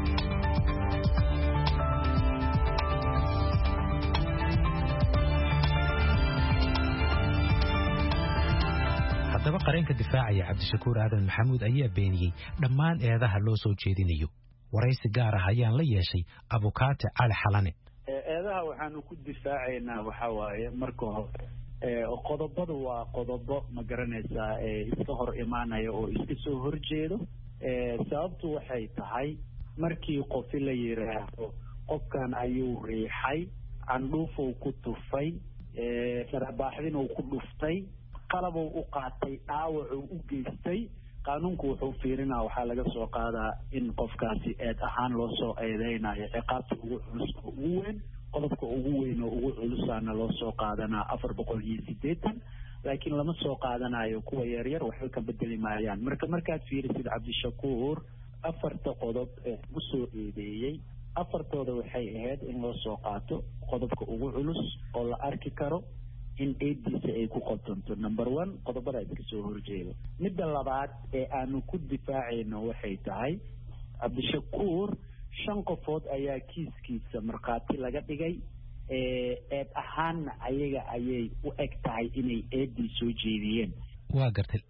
haddaba qareenka difaacaya Cabdishakuur Aadan Maxamuud ayaa beeniyay dhammaan eedaha loo soo jeedinayo waraysi gaar ah ayaan la yeeshay abukaate Cali Xalane eedaha waxaanu ku difaacaynaa waxa waaye marka hore qodobadu waa qodobo ma garanaysaa iska hor imaanaya oo iska soo horjeedo sababtu waxay tahay markii qofi la yiraahdo qofkan ayuu riixay candhuufuu ku tufay sarabaaxdinuu ku dhuftay qalabuu u qaatay dhaawacuu u geystay qaanuunku wuxuu fiirinaa waxaa laga soo qaadaa in qofkaasi eed ahaan loo soo eedeynayo ciqaabta ugu culus oo ugu weyn qodobka ugu weyn oo ugu culusaana loo soo qaadanaa 480 laakiin lama soo qaadanayo kuwa yaryar waxay ka bedeli maayaan markaad fiirisid Cabdishakuur afarta qodob ee ugu soo eedeeyay afartooda waxay ahayd in loo soo qaato qodobka ugu culus oo la arki karo in eediisa ay ku qotonto number 1 qodobada iska soo horjeedo midda labaad ee aanu ku difaacayno waxay tahay Cabdishakuur 5 qofood ayaa kiiskiisa markhaati laga dhigay eed ahaanna ayaga ayay u eg tahay inay eedii soo jeediyeen waa gartay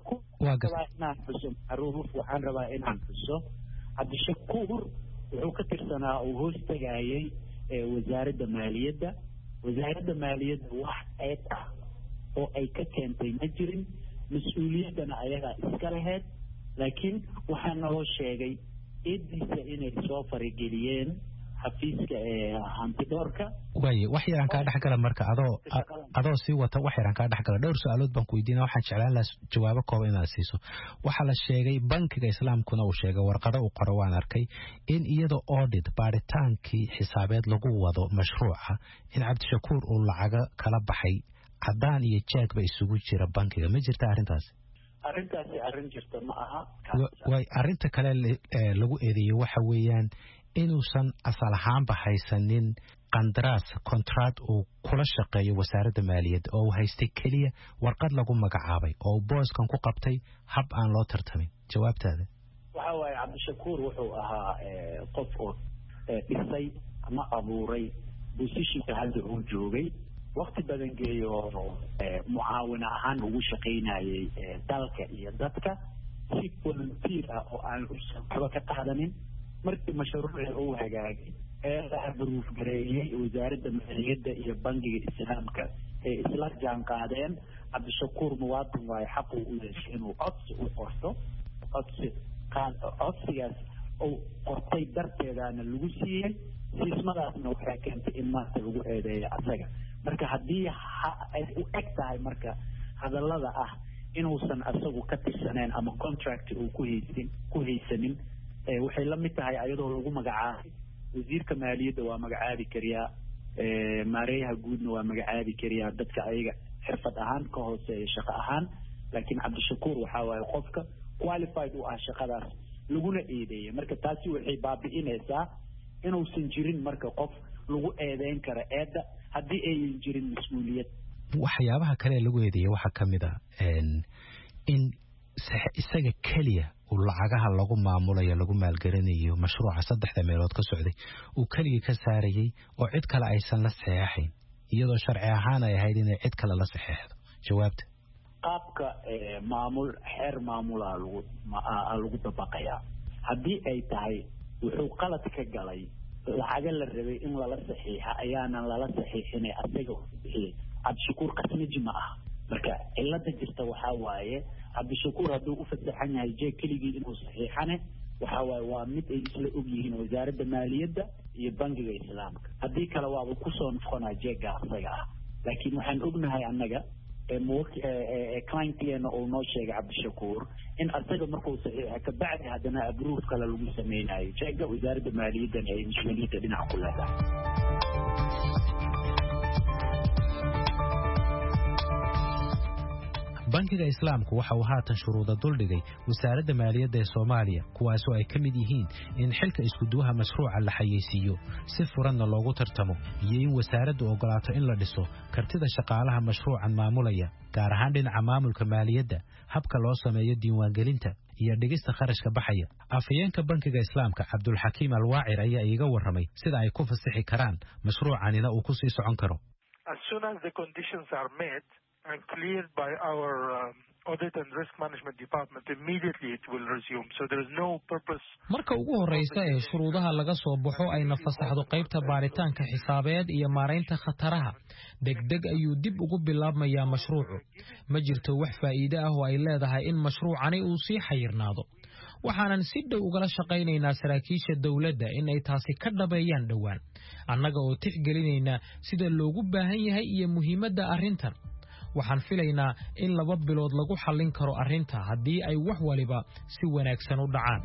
waxaan rabaa inaan xuso Cabdishakuur wuxuu ka tirsanaa uu hoos tagayay wasaaradda maaliyadda wax eed ah oo ay ka keentay ma jirin mas-uuliyaddana ayagaa iska lahayd laakiin waxaa naloo sheegay eediisa inay soo farageliyeen xafiiska hantidhoorka waaye wax yaraan kaa dhexgala marka adoo sii wata wax yaraan kaa dhexgala dhowr su-aalood baan ku weydiina waxaan jeclaan lahaa jawaabo kooban inaad siiso waxaa la sheegay bankiga islaamkuna uu sheegay warqado uu qoro waan arkay in iyadoo audit baaritaankii xisaabeed lagu wado mashruuca in Cabdishakuur uu lacaga kala baxay caddaan iyo jeegba isugu jira bankiga ma jirta arrintaasi arrin jirta ma aha way arrinta kale lagu eedeeyay waxa weeyaan inuusan asal ahaanba haysanin qandaraas contract uu kula shaqeeyo wasaaradda maaliyadda oo uu haystay keliya warqad lagu magacaabay oo booskan ku qabtay hab aan loo tartamin jawaabtaada waxa waaye Cabdishakuur wuxuu ahaa qof oo dhisay ama abuuray positionka hadda uu joogay waqti badan geeyo mucaawin ahaan ugu shaqaynayay dalka iyo dadka si volunteer ah oo aan waxba ka qaadanin markii mashruuca uu hagaagay la abruuf gareeyay wasaaradda maaliyadda iyo bangiga islaamka ee isla jaan qaadeen Cabdishakuur muwaadin waay xaq u leeyahay inuu codsi u qorto codsigaas oo qortay darteedana lagu siiyay siismadaasna waxay keentay in maanta lagu eedeeyo asaga marka haddii ay u eg tahay marka hadallada ah inuusan asagu ka tirsaneen ama contract uu ku haysanin waxay la mid tahay ayadoo lagu magacaabay wasiirka maaliyadda waa magacaabi kariyaa maareeyaha guudna waa magacaabi kariyaa dadka ayaga xirfad ahaan ka hooseeya shaqo ahaan laakiin Cabdishakuur waxa waaye qofka qualified u ah shaqadaas laguna eedeeyay marka taasi waxay baabi'inaysaa inuusan jirin marka qof lagu eedeyn karo eedda haddii aynan jirin mas-uuliyad waxyaabaha kale lagu eedeeyay waxaa ka mid ah in isaga keliya uu lacagaha lagu maamulayo lagu maalgelinayo mashruuca 3 meelood ka socday uu kaliya ka saarayay oo cid kale aysan la saxeexayn iyadoo sharci ahaan ay ahayd inay cid kale la saxeexdo jawaabta qaabka maamul xeer maamula lagu dabaqayaa haddii ay tahay wuxuu qalad ka galay lacaga la rabay in lala saxiixa ayaanan lala saxiixinay asaga bixiyay Cabdishakuur qasmiji ma ah marka cilada jirta waxa waaye Cabdishakuur hadduu u fasaxan yahay jeeg keligii inuu saxiixane waxa waaye waa mid ay isla og yihiin wasaaradda maaliyadda iyo bangiga islaamka haddii kale waaba kusoo noqonaa jeegga asaga ah laakiin waxaan ognahay annaga clientkeena uu noo sheegay Cabdishakuur in asaga markuu saxiixa ka bacdi haddana approve kale lagu sameynayo jeegga wasaaradda maaliyadda ay mas-uuliyadda dhinaca ku leedahay bankiga islaamku waxa uu haatan shuruudo duldhigay wasaaradda maaliyadda ee Soomaaliya kuwaasoo ay ka mid yihiin in xilka isku duwaha mashruuca la xayeysiiyo si furanna loogu tartamo iyo in wasaaraddu ogolaato in la dhiso kartida shaqaalaha mashruucan maamulaya gaar ahaan dhinaca maamulka maaliyadda habka loo sameeyo diiwaangelinta iyo dhigista kharashka baxaya afhayeenka bankiga islaamka Cabdulxakiim Alwaacir ayaa iiga warramay sida ay ku fasixi karaan mashruucanina uu ku sii socon karo as soon as the conditions are met and cleared by our audit and risk management department, immediately it will resume. So there is no purpose. Marka ugu horeysa ee shuruudaha laga soo baxo ay nafasaxdo qaybta baaritaanka xisaabeed iyo maareynta khataraha degdeg ayuu dib ugu bilaabmayaa mashruucu ma jirto wax faa'iido ah oo ay leedahay in mashruucani uu sii xayirnaado waxaanan si dhow ugala shaqaynaynaa saraakiisha dowladda in ay taasi ka dhabeeyaan dhowaan annaga oo tixgelinayna sida loogu baahan yahay iyo muhiimadda arrintan waxaan filaynaa in 2 bilood lagu xallin karo arrinta haddii ay wax waliba si wanaagsan u dhacaan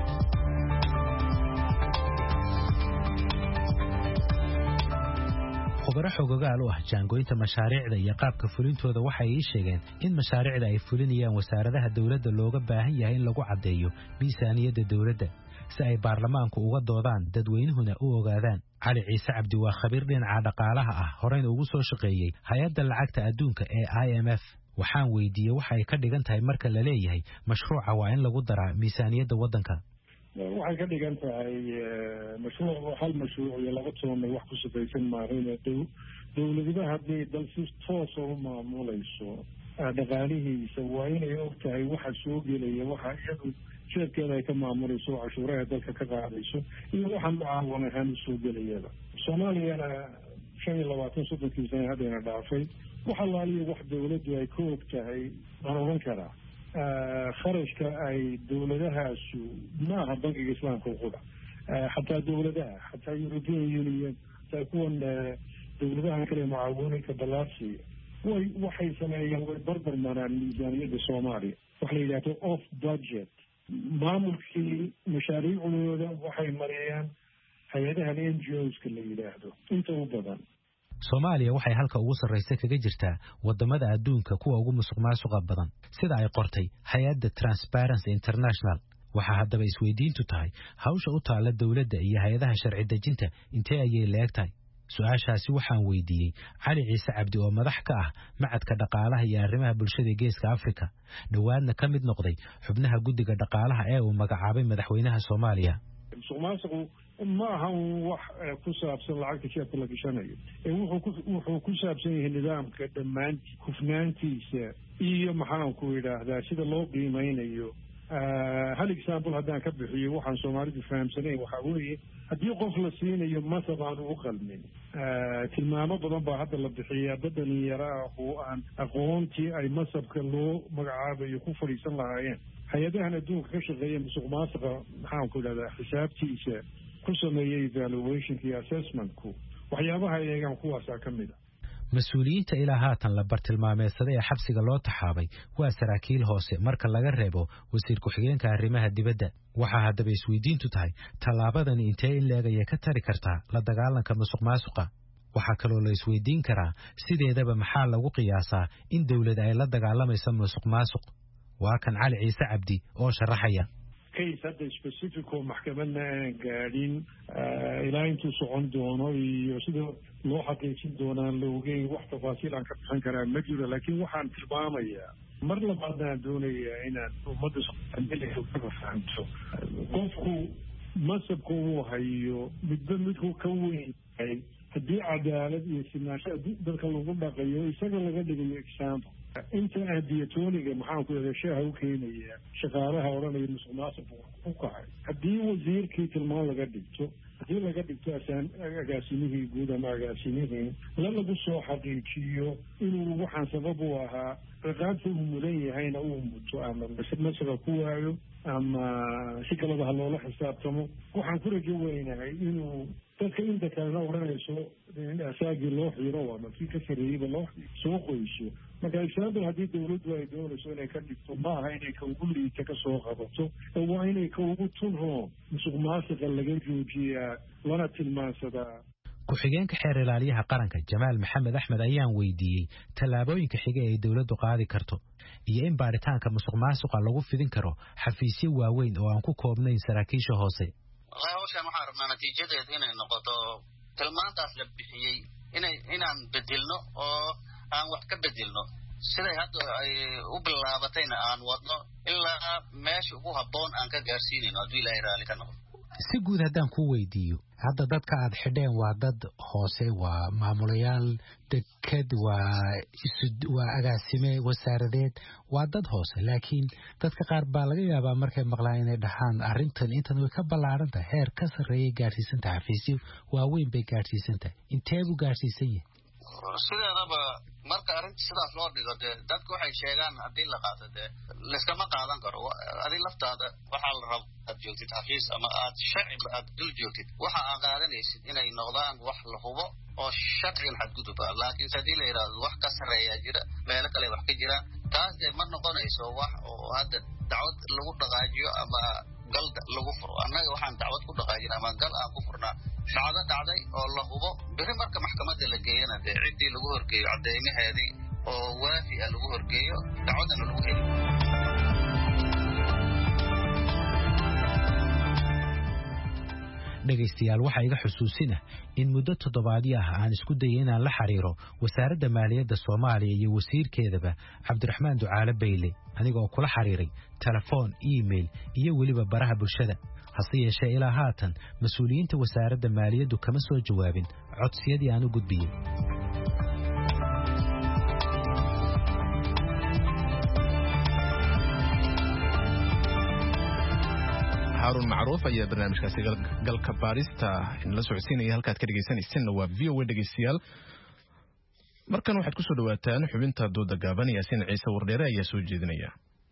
khubaro xogogaal u ah jaangoynta mashaariicda iyo qaabka fulintooda waxay ii sheegeen in mashaariicda ay fulinayaan wasaaradaha dawladda looga baahan yahay in lagu caddeeyo miisaaniyadda dawladda si ay baarlamaanku uga doodaan dadweynuhuna u ogaadaan cali ciise cabdi waa khabiir dhinaca dhaqaalaha ah horeyna ugu soo shaqeeyey hay-adda lacagta adduunka ee IMF waxaan weydiiyey waxa ay ka dhigan tahay marka la leeyahay mashruuca waa in lagu daraa miisaaniyadda waddanka waxay ka dhigan tahay mashruuc hal mashruuc iyo 2 toban wax ku shaqaysan maahayn dawladda haddii dal si toos u maamulayso dhaqaalihiisa waa inay og tahay waxa soo gelaya waxa iyadu shirkeeda ay ka maamulayso cashuuraha dalka ka qaadayso iyo waxa mucaawan ahaan soo gelayaba Soomaaliyana 25 sano hadda dhaafay waxa laaliyo wax dawladdu ay ku og tahay aan oran karaa kharashka ay dawladahaasu maaha bankiga islaamka uquda xataa dawladaha xataa European Union xataa kuwan dawladaha kale mucaawininka balaasi waxay sameeyaan way barbar maraan miisaaniyadda Soomaaliya waxa la yiraahdo off budget maamulkii mashaariicdooda waxay mariyaan hay'adaha NGOs-ka la yiraahdo inta u badan Soomaaliya waxay halka ugu sarreeyay kaga jirtaa wadamada adduunka kuwa ugu musuqmaasuqa badan sida ay qortay hay'adda Transparency International waxa haddaba isweydiintu tahay hawsha u taala dawladda iyo hay'adaha sharci dejinta intee ayay leegtahay su'aashaasi waxaan weydiiyey cali ciise cabdi oo madax ka ah macadka dhaqaalaha iyo arrimaha bulshada geeska Afrika dhawaadna ka mid noqday xubnaha guddiga dhaqaalaha ee uu magacaabay madaxweynaha Soomaaliya musuqmaasuqu ma aha wax ku saabsan lacagta shaqada la gashanayo wuxuu ku saabsan yahay nidaamka dhammaan hufnaantiisa iyo maxaan ku yiraahdaa sida loo qiimeynayo hal example haddaan ka bixiyo waxaan Soomaalidu fahamsanayn waxa weeye haddii qof la siinayo masab aan ugu qalmin tilmaamo badan baa hadda la bixiyaa daddan yara oo aan aqoontii ay masabka loo magacaabayo ku fadhiisan lahaayeen hay'adahan adduunka ka shaqeeya musuqmaasuqa maxaan ku yiraahdaa xisaabtiisa ku sameeyay evaluation iyo assessment-ku waxyaabaha eegan kuwaas ka mid ah mas'uuliyiinta ilaa haatan la bartilmaameedsaday ee xabsiga loo taxaabay waa saraakiil hoose marka laga reebo wasiir ku-xigeenka arrimaha dibadda waxa haddaba isweydiintu tahay tallaabadani intee in leegaya ka tari kartaa la dagaalanka musuqmaasuqa waxaa kaloo la isweydiin karaa sideedaba maxaa lagu qiyaasaa in dawlad ay la dagaalamayso musuqmaasuq waa kan cali ciise cabdi oo sharaxaya case hadda specific oo maxkamadna aan gaadhin ilaa intuu socon doono iyo sida loo xaqiijin doonaan la ogeyn wax tafaasiil aan ka bixin karaa ma jiro laakiin waxaan tilmaamayaa mar labaadna aan doonayaa inaan ummadda Soomaaliyeed ka fahamto qofku masabka uu hayo midku ka weyn yahay haddii cadaalad iyo sinaansho dadka lagu dhaqayo isaga laga dhigayo example inta aadiyatooniga maxaan ku yiraahdaa shaaha u keenaya shaqaalaha oranaya musuqmaasuq u kacay haddii wasiirkii tilmaan laga dhigto haddii laga dhigto agaasimihii guud ama agaasimihii lagu soo xaqiijiyo inuu waxaan sabab u ahaa ciqaabta uu mudan yahayna uu muto ama masaba ku waayo ama si kaleba ha loola xisaabtamo waxaan ku rajo weynahay inuu dadka inta kalena oranayso asaagii loo xiro ama kii ka sarreeyeyba loo soo qoyso marka example haddii dawladdu ay doonayso inay ka dhigto maaha inay ka ugu liita ka soo qabato waa inay ka ugu tunho musuqmaasuqa laga joojiyaa lana tilmaansadaa ku-xigeenka xeer ilaaliyaha qaranka Jamaal Maxamed Axmed ayaan weydiiyey tallaabooyinka xiga ee dawladdu qaadi karto iyo in baaritaanka musuqmaasuqa lagu fidin karo xafiisyo waaweyn oo aan ku koobnayn saraakiisha hoose hawshan waxaan rabnaa natiijadeed inay noqoto tilmaantaas la bixiyey inaan bedelno oo aan wax ka bedelno siday hadda ay u bilaabatayna aan wadno ilaa meesha ugu habboon aan ka gaarsiinayno hadduu ilaahay raalli ka noqdo si guud haddaan ku weydiiyo hadda dadka aad xidheen waa dad hoose waa maamulayaal deked waa agaasime wasaaradeed waa dad hoose laakiin dadka qaar baa laga yaabaa markay maqlaan inay dhahaan arrintan intan way ka ballaaran tahay heer ka sarreeyay gaadhsiisan tahay xafiisyo waaweyn bay gaadhsiisan tahay intee buu gaadhsiisan yahay sideedaba marka arrinta sidaas loo dhigo dee dadku waxay sheegaan haddii la qaato dee layskama qaadan karo adi laftaada waxaa la raba aad joogtid xafiis ama aad shacib aad dul joogtid waxa aad qaadanaysid inay noqdaan wax la hubo oo sharcigan xadguduba laakiin haddii la yidhaahdo wax ka sarreeyaa jira meelo kale wax ka jiraan taas dee ma noqonayso wax oo hadda dacwad lagu dhaqaajiyo ama gal lagu furo annaga waxaan dacwad ku dhaqaajina ama gal aan ku furnaa dhacdo dhacday oo la hubo beri marka maxkamadda la geeyana dee ciddii lagu horgeeyo caddeymaheedii oo waafi ah lagu horgeeyo dacwadana lagu heli dhegaystayaal waxaa iga xusuusina in muddo toddobaadyo ah aan isku dayay inaan la xiriiro wasaaradda maaliyadda Soomaaliya iyo wasiirkeedaba Cabdiraxmaan Ducaale Bayle anigoo kula xiriiray telefoon email iyo waliba baraha bulshada hase yeeshee ilaa haatan mas'uuliyiinta wasaaradda maaliyaddu kama soo jawaabin codsiyadii aan u gudbiyay هارون معروف أي برنامج كاسي قال كباريستا إن لسوعسين أي هالكات كدقيسان السنة وفيو ودقيسيال مركان واحد كسو دواتان حبينتا دودة قابان ياسين عيسى ورديرا ياسو جيدنيا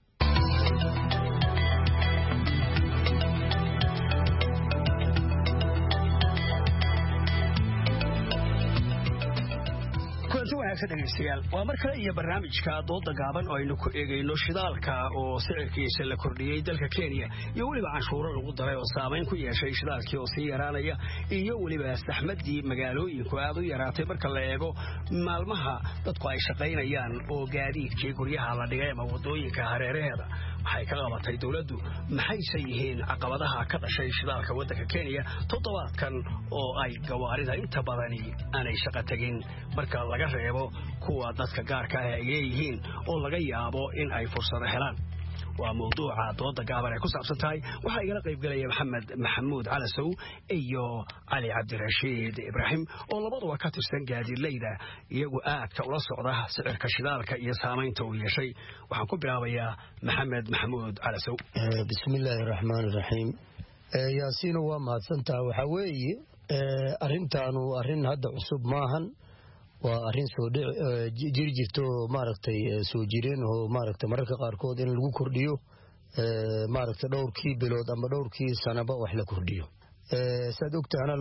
waa mar kale iyo barnaamijka dooda gaaban oo aynu ku eegayno shidaalka oo sicirkiisa la kordhiyey dalka Kenya iyo waliba canshuuro lagu daray oo saameyn ku yeeshay shidaalkii oo sii yaraanaya iyo waliba saxmadii magaalooyinku aad u yaraatay marka la eego maalmaha dadku ay shaqaynayaan oo gaadiidkii guryaha la dhigay ama wadooyinka hareeraheeda waxay ka qabatay dawladdu maxayse yihiin caqabadaha ka dhashay shidaalka waddanka Kenya toddobaadkan oo ay gawaarida inta badani aanay shaqo tagin marka laga reebo kuwa dadka gaarka ah ay leeyihiin oo laga yaabo in ay fursado helaan waa mawduuca dooda gaaban ay ku saabsan tahay waxaa igala qayb galaya Maxamed Maxamuud Calasow iyo Cali Cabdirashiid Ibrahim oo labaduba ka tirsan gaadiidleyda iyagu aadka ula socda sicirka shidaalka iyo saameynta uu yeeshay waxaan ku bilaabayaa Maxamed Maxamuud Calasow bismillaahir rahmaanir rahiim yaasiin waa mahadsantahay waxa weeye arrintaanu arrin hadda cusub maahan waa arrin soo jirjirto maaragtay soo jireen oo maaragtay mararka qaarkood in lagu kordhiyo maaragtay dhowrkii bilood ama dhowrkii sanaba wax la kordhiyo saad ogtaana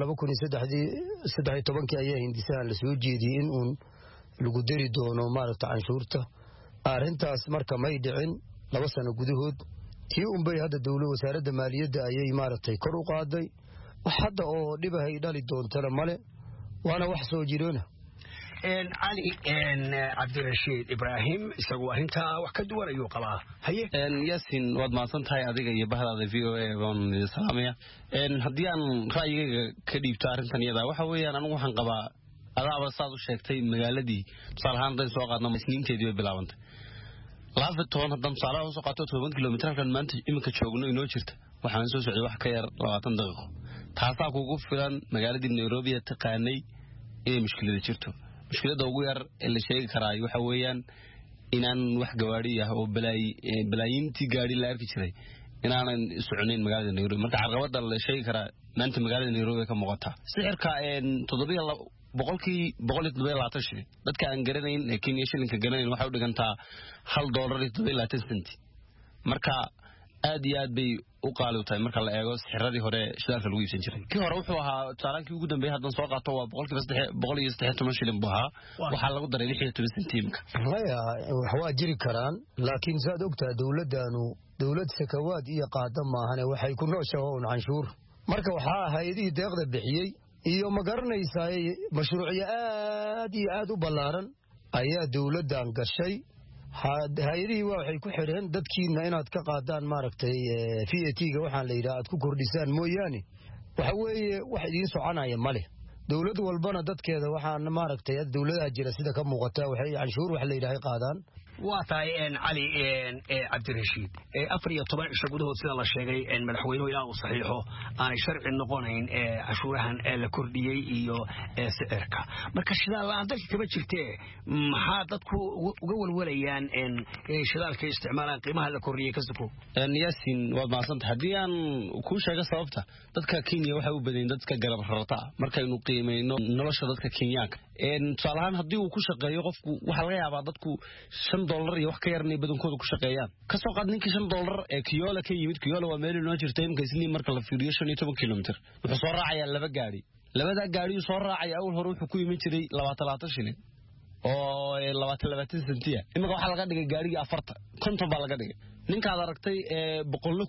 2013 ayaa hindisaan la soo jeediyay in uun lagu dari doono maaragtay canshuurta arrintaas marka may dhicin 2 sano gudahood tii un bay hadda dawladda wasaaradda maaliyadda ayay maaragtay kor u qaaday wax hadda oo dhibahay dhali doontana male waana wax soo jireena علي عبد الرشيد إبراهيم سووا هنتا وكدوا ولا يقلا هي ياسين واد ما صنتهاي أديك يبهر هذا فيو من سلامية هديان رأي كديب تعرف ثانية ذا وحوي أنا نوحن قبا أنا بصادو شيكتي مجالدي صالحان ضي سواقنا مسنين تدي بلاونت لافت طون هدم صالح وسقطت 2 كيلومتر كان ما أنت إمك تشوفونه إنه شرت وحنسو سعي واحد كير 20 دقيقة تعرف كوكو فلان مجالدي نيروبي تقاني إيه مشكلة شرته مشكلة ugu yar ee la sheegi karaa waxa weeyaan inaan wax gawaari ah oo balaayintii gaari la arki jiray inaanan soconayn magaalada Nairobi marka caqabada la sheegi karaa maanta magaalada Nairobi ka muuqata sicirka 720 dadka aan garanayn ee Kenya shilinka garanayn waxa u dhigantaa $1.20 marka aad iyo aad bay u qaalutay marka la eego sixradii hore shidaalka lagu iibsan jiray kii hore wuxuu ahaa taalaankii ugu dambeeyay hadan soo qaato waa 113 shilin buha waxa lagu daray 16 sentiimka waa jiri karaan laakiin saad ogtaa dawlad sakawaad iyo qaada maahane waxay ku nooshahay canshuur marka waxa hay'adihii deeqda bixiyay iyo ma garanaysaa mashruuciyo aad iyo aad u ballaaran ayaa dawladdan gashay hay'adihii waxay ku xireen dadkiina inaad ka qaadaan maaragtay VAT-ga waxaan la yiraahdaa aad ku kordhisaan mooyaane waxa weeye wax idin soconaya male dawlad walbana dadkeeda waxaan maaragtay dawladaha jira sida ka muuqata waxay canshuur wax la yiraahdaa qaadaan waa tahay cali cabdirashiid 14 cisho gudahood sida la sheegay madaxweynuhu ilaa uu saxiixo aanay sharci noqonayn cashuurahan la kordhiyey iyo sicirka marka shidaal la'aan dalka kama jirtee maxaa dadku uga walwalayaan shidaalka isticmaalaan qiimaha la kordhiyey ka suko yaasin waad mahadsantahay haddii aan kuu sheego sababta dadka Kenya waxay u badan dadka garab rarata markaynu qiimeeyno nolosha dadka Kenyaanka tusaale ahaan haddii uu ku shaqeeyo qofku waxa laga yaabaa dadku $5 iyo wax ka yarnay badankooda ku shaqeeyaan ka soo qaad ninkii $5 ee Kiyoola ka yimid Kiyoola waa meel inoo jirtay imka isniin marka la fiiriyo 15 kilomitir wuxuu soo raacayaa laba gaari labada gaari soo raacay awal hore wuxuu ku yimid jiray 20 shilin oo 20 sentiya imika waxa laga dhigay gaariga 40 baa laga dhigay ninkaad aragtay boqolna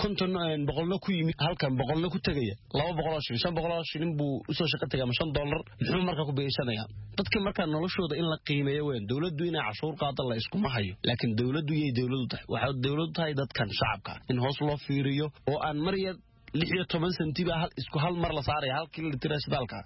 ku yimid halkan boqolna ku tagaya 200 shilin 500 shilin buu u soo shaqo tagay $5 muxuu markaa ku beeshanaya dadka markaa noloshooda in la qiimeeyo weyn dawladdu inay cashuur qaado la isku mahayo laakiin dawladdu iyo dawladdu tahay waxa dawladdu tahay dadkan shacabka in hoos loo fiiriyo oo aan mariyad 16 sentiba isku hal mar la saaray halkii la tiray shidaalka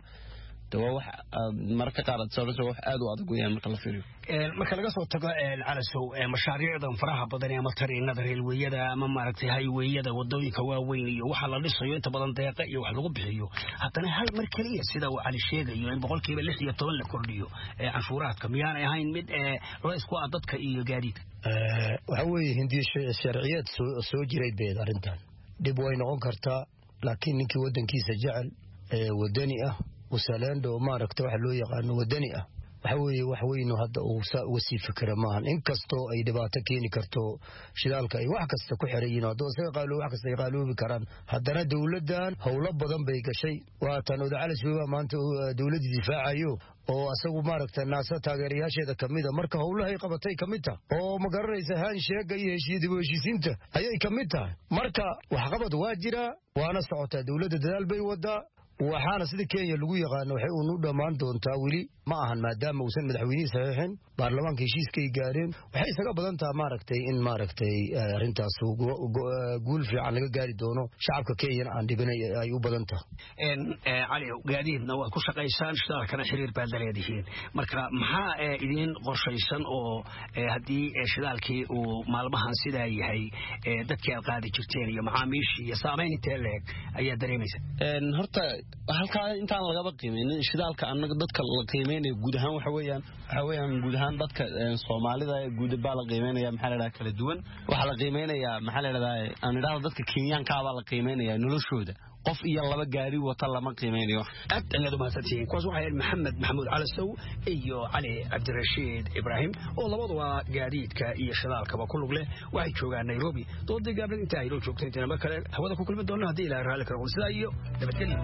wax marka qaarad sababta wax aad u adag weeyaan marka la fiiriyo marka laga soo tago calasow mashaariicdan faraha badan ee matariinada reelweeyada ama maaragtay highwayada wadooyinka waaweyn iyo waxa la dhisayo inta badan deeqa iyo wax lagu bixiyo haddana hal mar kaliya sida uu cali sheegayo in 16% la kordhiyo cashuuraadka miyaan ahayn mid culays ku ah dadka iyo gaadiidka waxa weeye hindi sharciyad soo jiray beed arintan dib way noqon kartaa laakiin ninkii wadankiisa jecel wadani ah وسالاند وماركت waxa loo yaqaan wadani ah waxa weeye wax weyn hadda uu wasi fikra maahan in kasto ay dhibaato keeni karto shidaalka ay wax kasta ku xirayeen oo isaga qaalo wax kasta ay qaaloobi karaan haddana dawladdan howlo badan bay gashay waa tan oo cali suuba maanta dawladda difaacayo oo asagu maaragta naasa taageerayaasheeda kamida marka howlaha ay qabatay kamida oo ma garanaysa haan sheega iyo heshiisiinta ayay kamida marka wax qabad waa jira waana socota dawladda dadaal bay wadaa waxaana sida Kenya lagu yaqaan waxay uu u dhamaan doontaa wili ma ahan maadaama uusan madaxweynihiisa saxiixin baarlamaanka heshiiska ay gaareen waxay isaga badan tahay maaragtay arintaas guul fiican laga gaari doono shacabka Kenya aan dhibanay ay u badan tahay cali gaadiidna waa ku shaqaysaan shidaalkana xiriir baad leedahiin marka maxaa idin qorshaysan oo haddii shidaalkii uu maalmahan sidaa yahay dadkii aad qaadi jirteen iyo macaamiishii iyo saameyn intee leeg ayaa dareemaysa horta halka intaan laga qiimeeyay shidaalka anaga dadka la qiimeeyo guud ahaan waxa weeyaan guud ahaan dadka Soomaalida guud baa la qiimeeyaa maxaa la kala duwan waxa la qiimeeyaa maxaa la yiraahdaa aan idhaahdo dadka Kenyaanka ah la qiimeeyaa noloshooda qof iyo laba gaari wata lama qiimeeyo aad ayadu ma satiin kuwaas waxa Maxamed Maxamuud Calasow iyo Cali Cabdirashiid Ibrahim oo labaduba gaadiidka iyo shidaalkaba ku lug leh waxay joogaan Nairobi doodii gaabrid inta ay joogtay inta mar kale hawada ku kulmi doonaa hadii ilaahay raali karo sida iyo nabadgelyo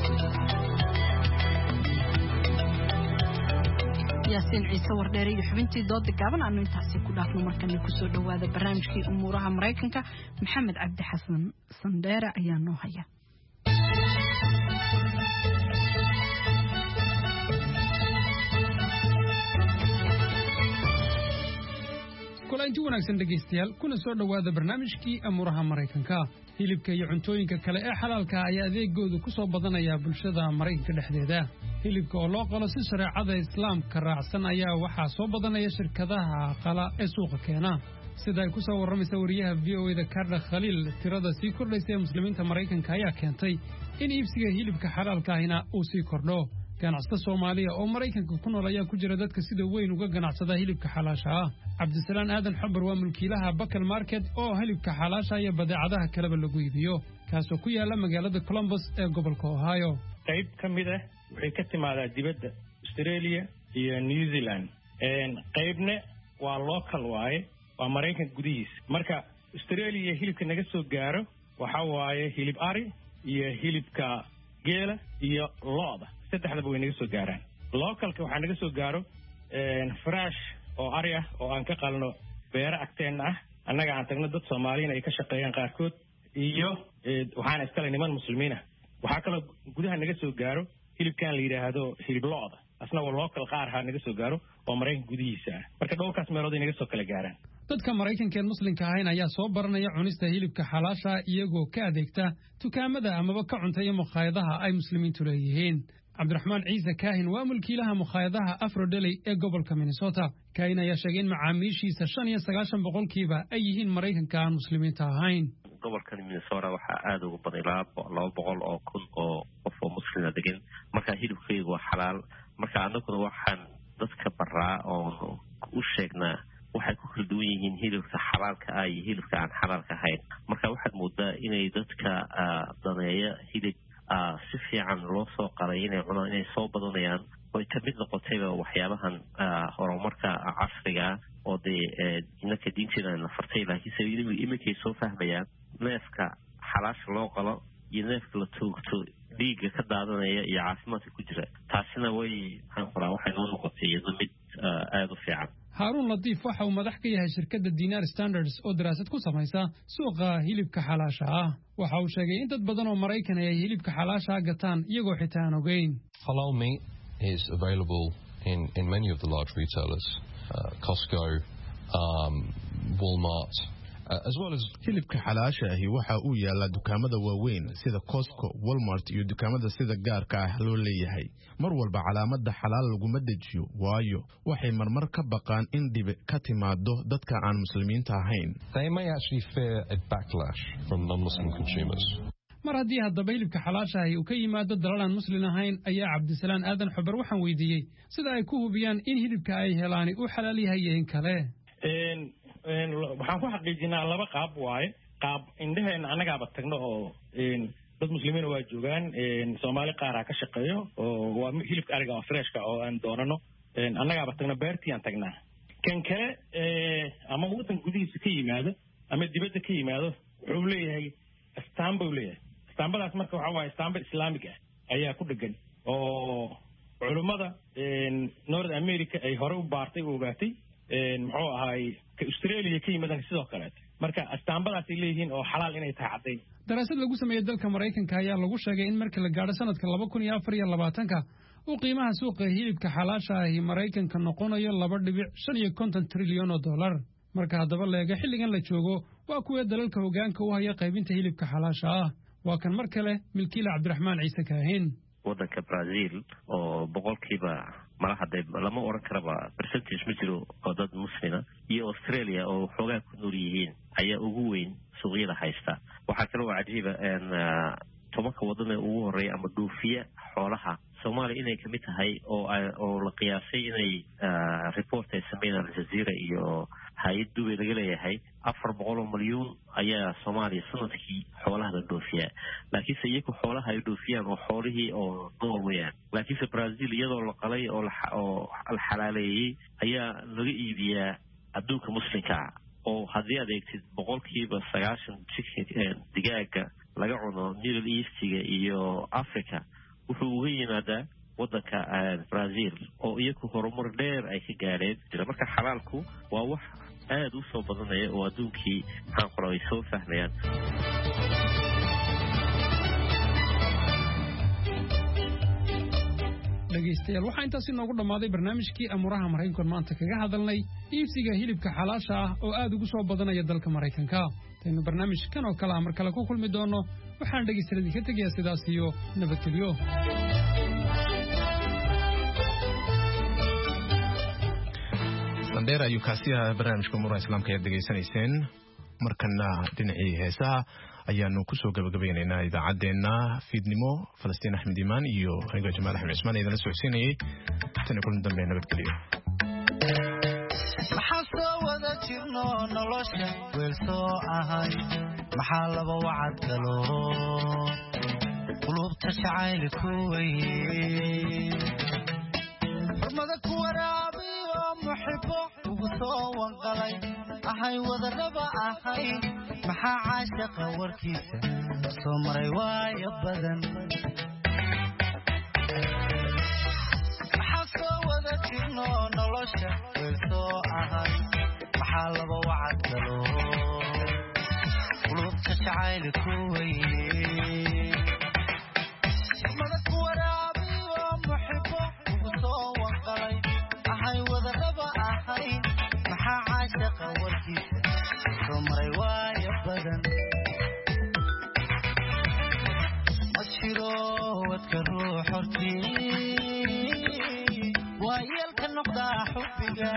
yaasiin ciise wardheere iyo xubintii dooda gaaban aanu intaasi ku dhaafno markana ku soo dhawaada barnaamijkii umuuraha Mareykanka Maxamed Cabdi Xasan Sandheere ayaa noo haya kulanti wanaagsan dhageystayaal kuna soo dhawaada barnaamijkii amuuraha Mareykanka hilibka iyo cuntooyinka kale ee xalaalka ayaa adeegoodu ku soo badanaya bulshada Mareykanka dhexdeeda hilibka oo loo qalo si shareecada islaamka raacsan ayaa waxa soo badanaya shirkadaha qala ee suuqa keena sida ay ku soo waramaysa wariyaha VOA-da Karda Khalil tirada sii kordhaysa muslimiinta Mareykanka ayaa keentay in iibsiga hilibka xalaalka ahina uu sii kordho ganacsatada Soomaaliya oo Mareykanka ku nool ayaa ku jira dadka sida weyn uga ganacsada hilibka xalaasha ah Cabdisalaan Aadan Xabar waa mulkiilaha Bakal Market oo hilibka xalaasha iyo badeecadaha kale lagu iibiyo kaasoo ku yaala magaalada Columbus ee gobolka Ohio qayb kamid ah waxay ka timaadaa dibadda Australia iyo New Zealand qaybna waa local waaye waa Mareykanka gudihiisa marka Australia hilibka naga soo gaaro waxa waaye hilib ari iyo hilibka geela iyo lo'da saddexdaba way naga soo gaaraan localka waxa naga soo gaaro fresh oo ari ah oo aan ka qalno beero agteena ah annaga aan tagno dad Soomaaliyeed ay ka shaqeeyaan qaarkood iyo waxaan iskale niman muslimiin ah waxa kale gudaha naga soo gaaro hilibkan la yiraahdo hilib lo'da asna waa local qaar ha naga soo gaaro oo Mareykanka gudihiisa ah marka dhowrkaas meelood ay naga soo kala gaaraan dadka Mareykanka ee muslimka ahayn ayaa soo baranaya cunista hilibka xalaasha iyagoo ka adeegta dukaamada amaba ka cuntaya maqaayadaha ay muslimiintu leeyihiin cabdiraxmaan ciise kaahin waa mulkiilaha mukhaayadaha afrodeli ee gobolka minnesota. kaahin ayaa sheegay in macaamiishiisa 95% ay yihiin maraykanka aan muslimiinta ahayn. gobolkan minnesota waxaa aad ugu badan 200,000 oo kun oo qof oo muslimiin degan, marka hilibkaygu waa xalaal. marka annaguna waxaan dadka baraa oo u sheegnaa waxay ku kala duwan yihiin hilibka xalaalka ah iyo hilibka aan xalaalka ahayn. marka waxaad moodaa inay dadka daneeya hilib si fiican loo soo qalay inay cunaan inay soo badanayaan oo ka mid noqotayba waxyaabahan horumarka casriga oo inaka diinteena la fartay, laakiinse iminkay soo fahmayaan neefka xalaasha loo qalo iyo neefka la toogto dhiigga ka daadanaya iyo caafimaadka ku jira. taasina waxay noo noqotay iyada mid aad u fiican. haaruun latiif waxa uu madax ka yahay shirkadda Dinar Standards oo daraasad ku samaysa suuqa hilibka xalaasha ah. waxa uu sheegay in dad badan oo Maraykan ay hilibka xalaasha gataan iyagoo xitaa aan ogeyn. Halal meat is available in many of the large retailers, Costco, Walmart, as well as hilibka xalaasha ahi waxa uu yaala dukaamada waaweyn sida Costco, Walmart iyo dukaamada sida gaarka ah loo leeyahay. mar walba calaamada xalaal laguma dejiyo, waayo waxay marmar ka baqaan in dib ka timaado dadka aan muslimiinta ahayn. They may actually fear a backlash from non-Muslim consumers. mar haddii haddaba hilibka xalaasha ahi uu ka yimaado dalal aan muslim ahayn, ayaa cabdisalaan aadan xubar waxaan weydiiyey sida ay ku hubiyaan in hilibka ay helaani uu xalaal yahay in kale. waxaan ku xaqiijinaa laba qaab waaye. qaab indhaheen annagaaba tagno oo dad muslimiin waa joogaan, Soomaali qaar ka shaqeeyo oo waa hilibka ariga oo freshka oo aan doonano, annagaaba tagno beertii aan tagnaa. kan kale ama wadan gudihiisa ka yimaado ama dibadda ka yimaado wuxuu leeyahay istaamba uu leeyahay. istaambadaas marka waxa waaye istaamba islaamig ah ayaa ku dhagan oo culimada North America ay hore u baartay oo ogaatay muxuu ahaay ka Australia ka yimaadaan sidoo kale. marka astaambadaas ay leeyihiin oo xalaal inay tahay cadeyn. daraasad lagu sameeyay dalka Maraykanka ayaa lagu sheegay in markii la gaaro sanadka 2024 uu qiimaha suuqa hilibka xalaasha ah ee Maraykanka noqonayo $2.55 trilyan. marka haddaba leega xilligan la joogo waa kuwa dalalka hoggaanka u haya qaybinta hilibka xalaasha ah. waa kan mar kale milkiila Cabdiraxmaan Ciise Kaahin. wadanka Brazil oo boqolkiiba malaha lama oran karaba percentage ma jiro oo dad muslimiina, iyo Australia oo xoogaa ku nool yihiin ayaa ugu weyn suuqyada haysta. waxaa kale oo cajiiba tobanka wadan ee ugu horeeya ama dhoofiya xoolaha Soomaaliya inay kamid tahay oo la qiyaasay inay report ay sameeyeen Al Jazeera iyo hay'ad Dubai laga leeyahay 400 milyan ayaa Soomaaliya sanadkii xoolaha la dhoofiya. laakiinse iyagu xoolaha ay dhoofiyaan oo xoolihii oo nool weeyaan. laakiinse Brazil iyadoo la qalay oo la xalaaleeyay ayaa laga iibiyaa adduunka muslimka oo haddii aad eegtid boqolkiiba 90 digaaga laga cuno Middle East-ga iyo Africa wuxuu uga yimaadaa wadanka Brazil oo iyagu horumar dheer ay ka gaareen. marka xalaalku waa wax aad u soo badanaya oo adduunkii maxaan qoray soo fahmayaan. dhegeystayaal waxaa intaas inoogu dhammaaday barnaamijkii amuraha Maraykanka maanta kaga hadalnay iibsiga hilibka xalaasha ah oo aad ugu soo badanaya dalka Maraykanka. taynu barnaamijkan oo kale mar kale ku kulmi doono waxaan dhegeystayaal ka tagayaa sidaas iyo nabadgelyo. Sandera ayuu kaasi ahaa barnaamijka Umuraha Islaamka ee degeysanayseen. markana dhinacii heesaha ayaanu ku soo gabagabeynaynaa idaacadeena fiidnimo. Falastiin Axmed Imaan iyo aniga Jamaal Axmed Ismaan idin la socodsiinayay. tan kulan dambe nabadgelyo. maxaa soo wada jirno nolosha weel soo ahay, maxaa laba wacad galo qulubta jacayl ku weyn, xurmada ku waraabiyo muxibo ugu soo wanqalay ahay wadanaba ahay, maxaa caashaqa warkiisa soo maray waayo badan. maxaa soo wada jirno nolosha weel soo ahay, maxaa laba wacad galo qulubta jacayl ku weyn, xurmada ku waraabiyo muxibo ugu soo wanqalay ahay wadanaba ahay, maxaa caashaqa warkiisa soo maray waayo badan. ma jiro wadka ruux hortii xubbiga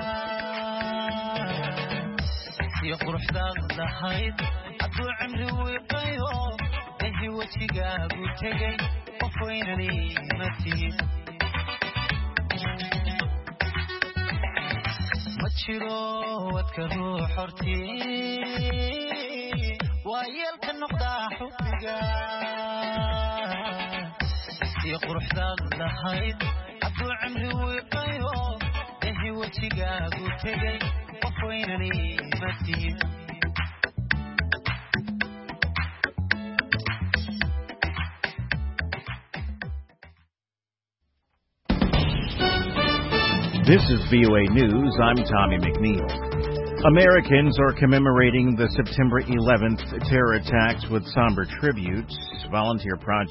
iyo quruxdaad lahayd hadduu cimri wiiqayo ehi wejigaagu tegay qof weynani ma tihid ma jiro wadka ruux hortii waa yeelka noqdaa xubbiga iyo quruxdaad lahayd hadduu cimri wiiqayo ehi wejigaagu tegay qof weynani ma tihid This is VOA News. I'm Tommy McNeil. Americans are commemorating the September 11th terror attacks with somber tributes. Volunteer projects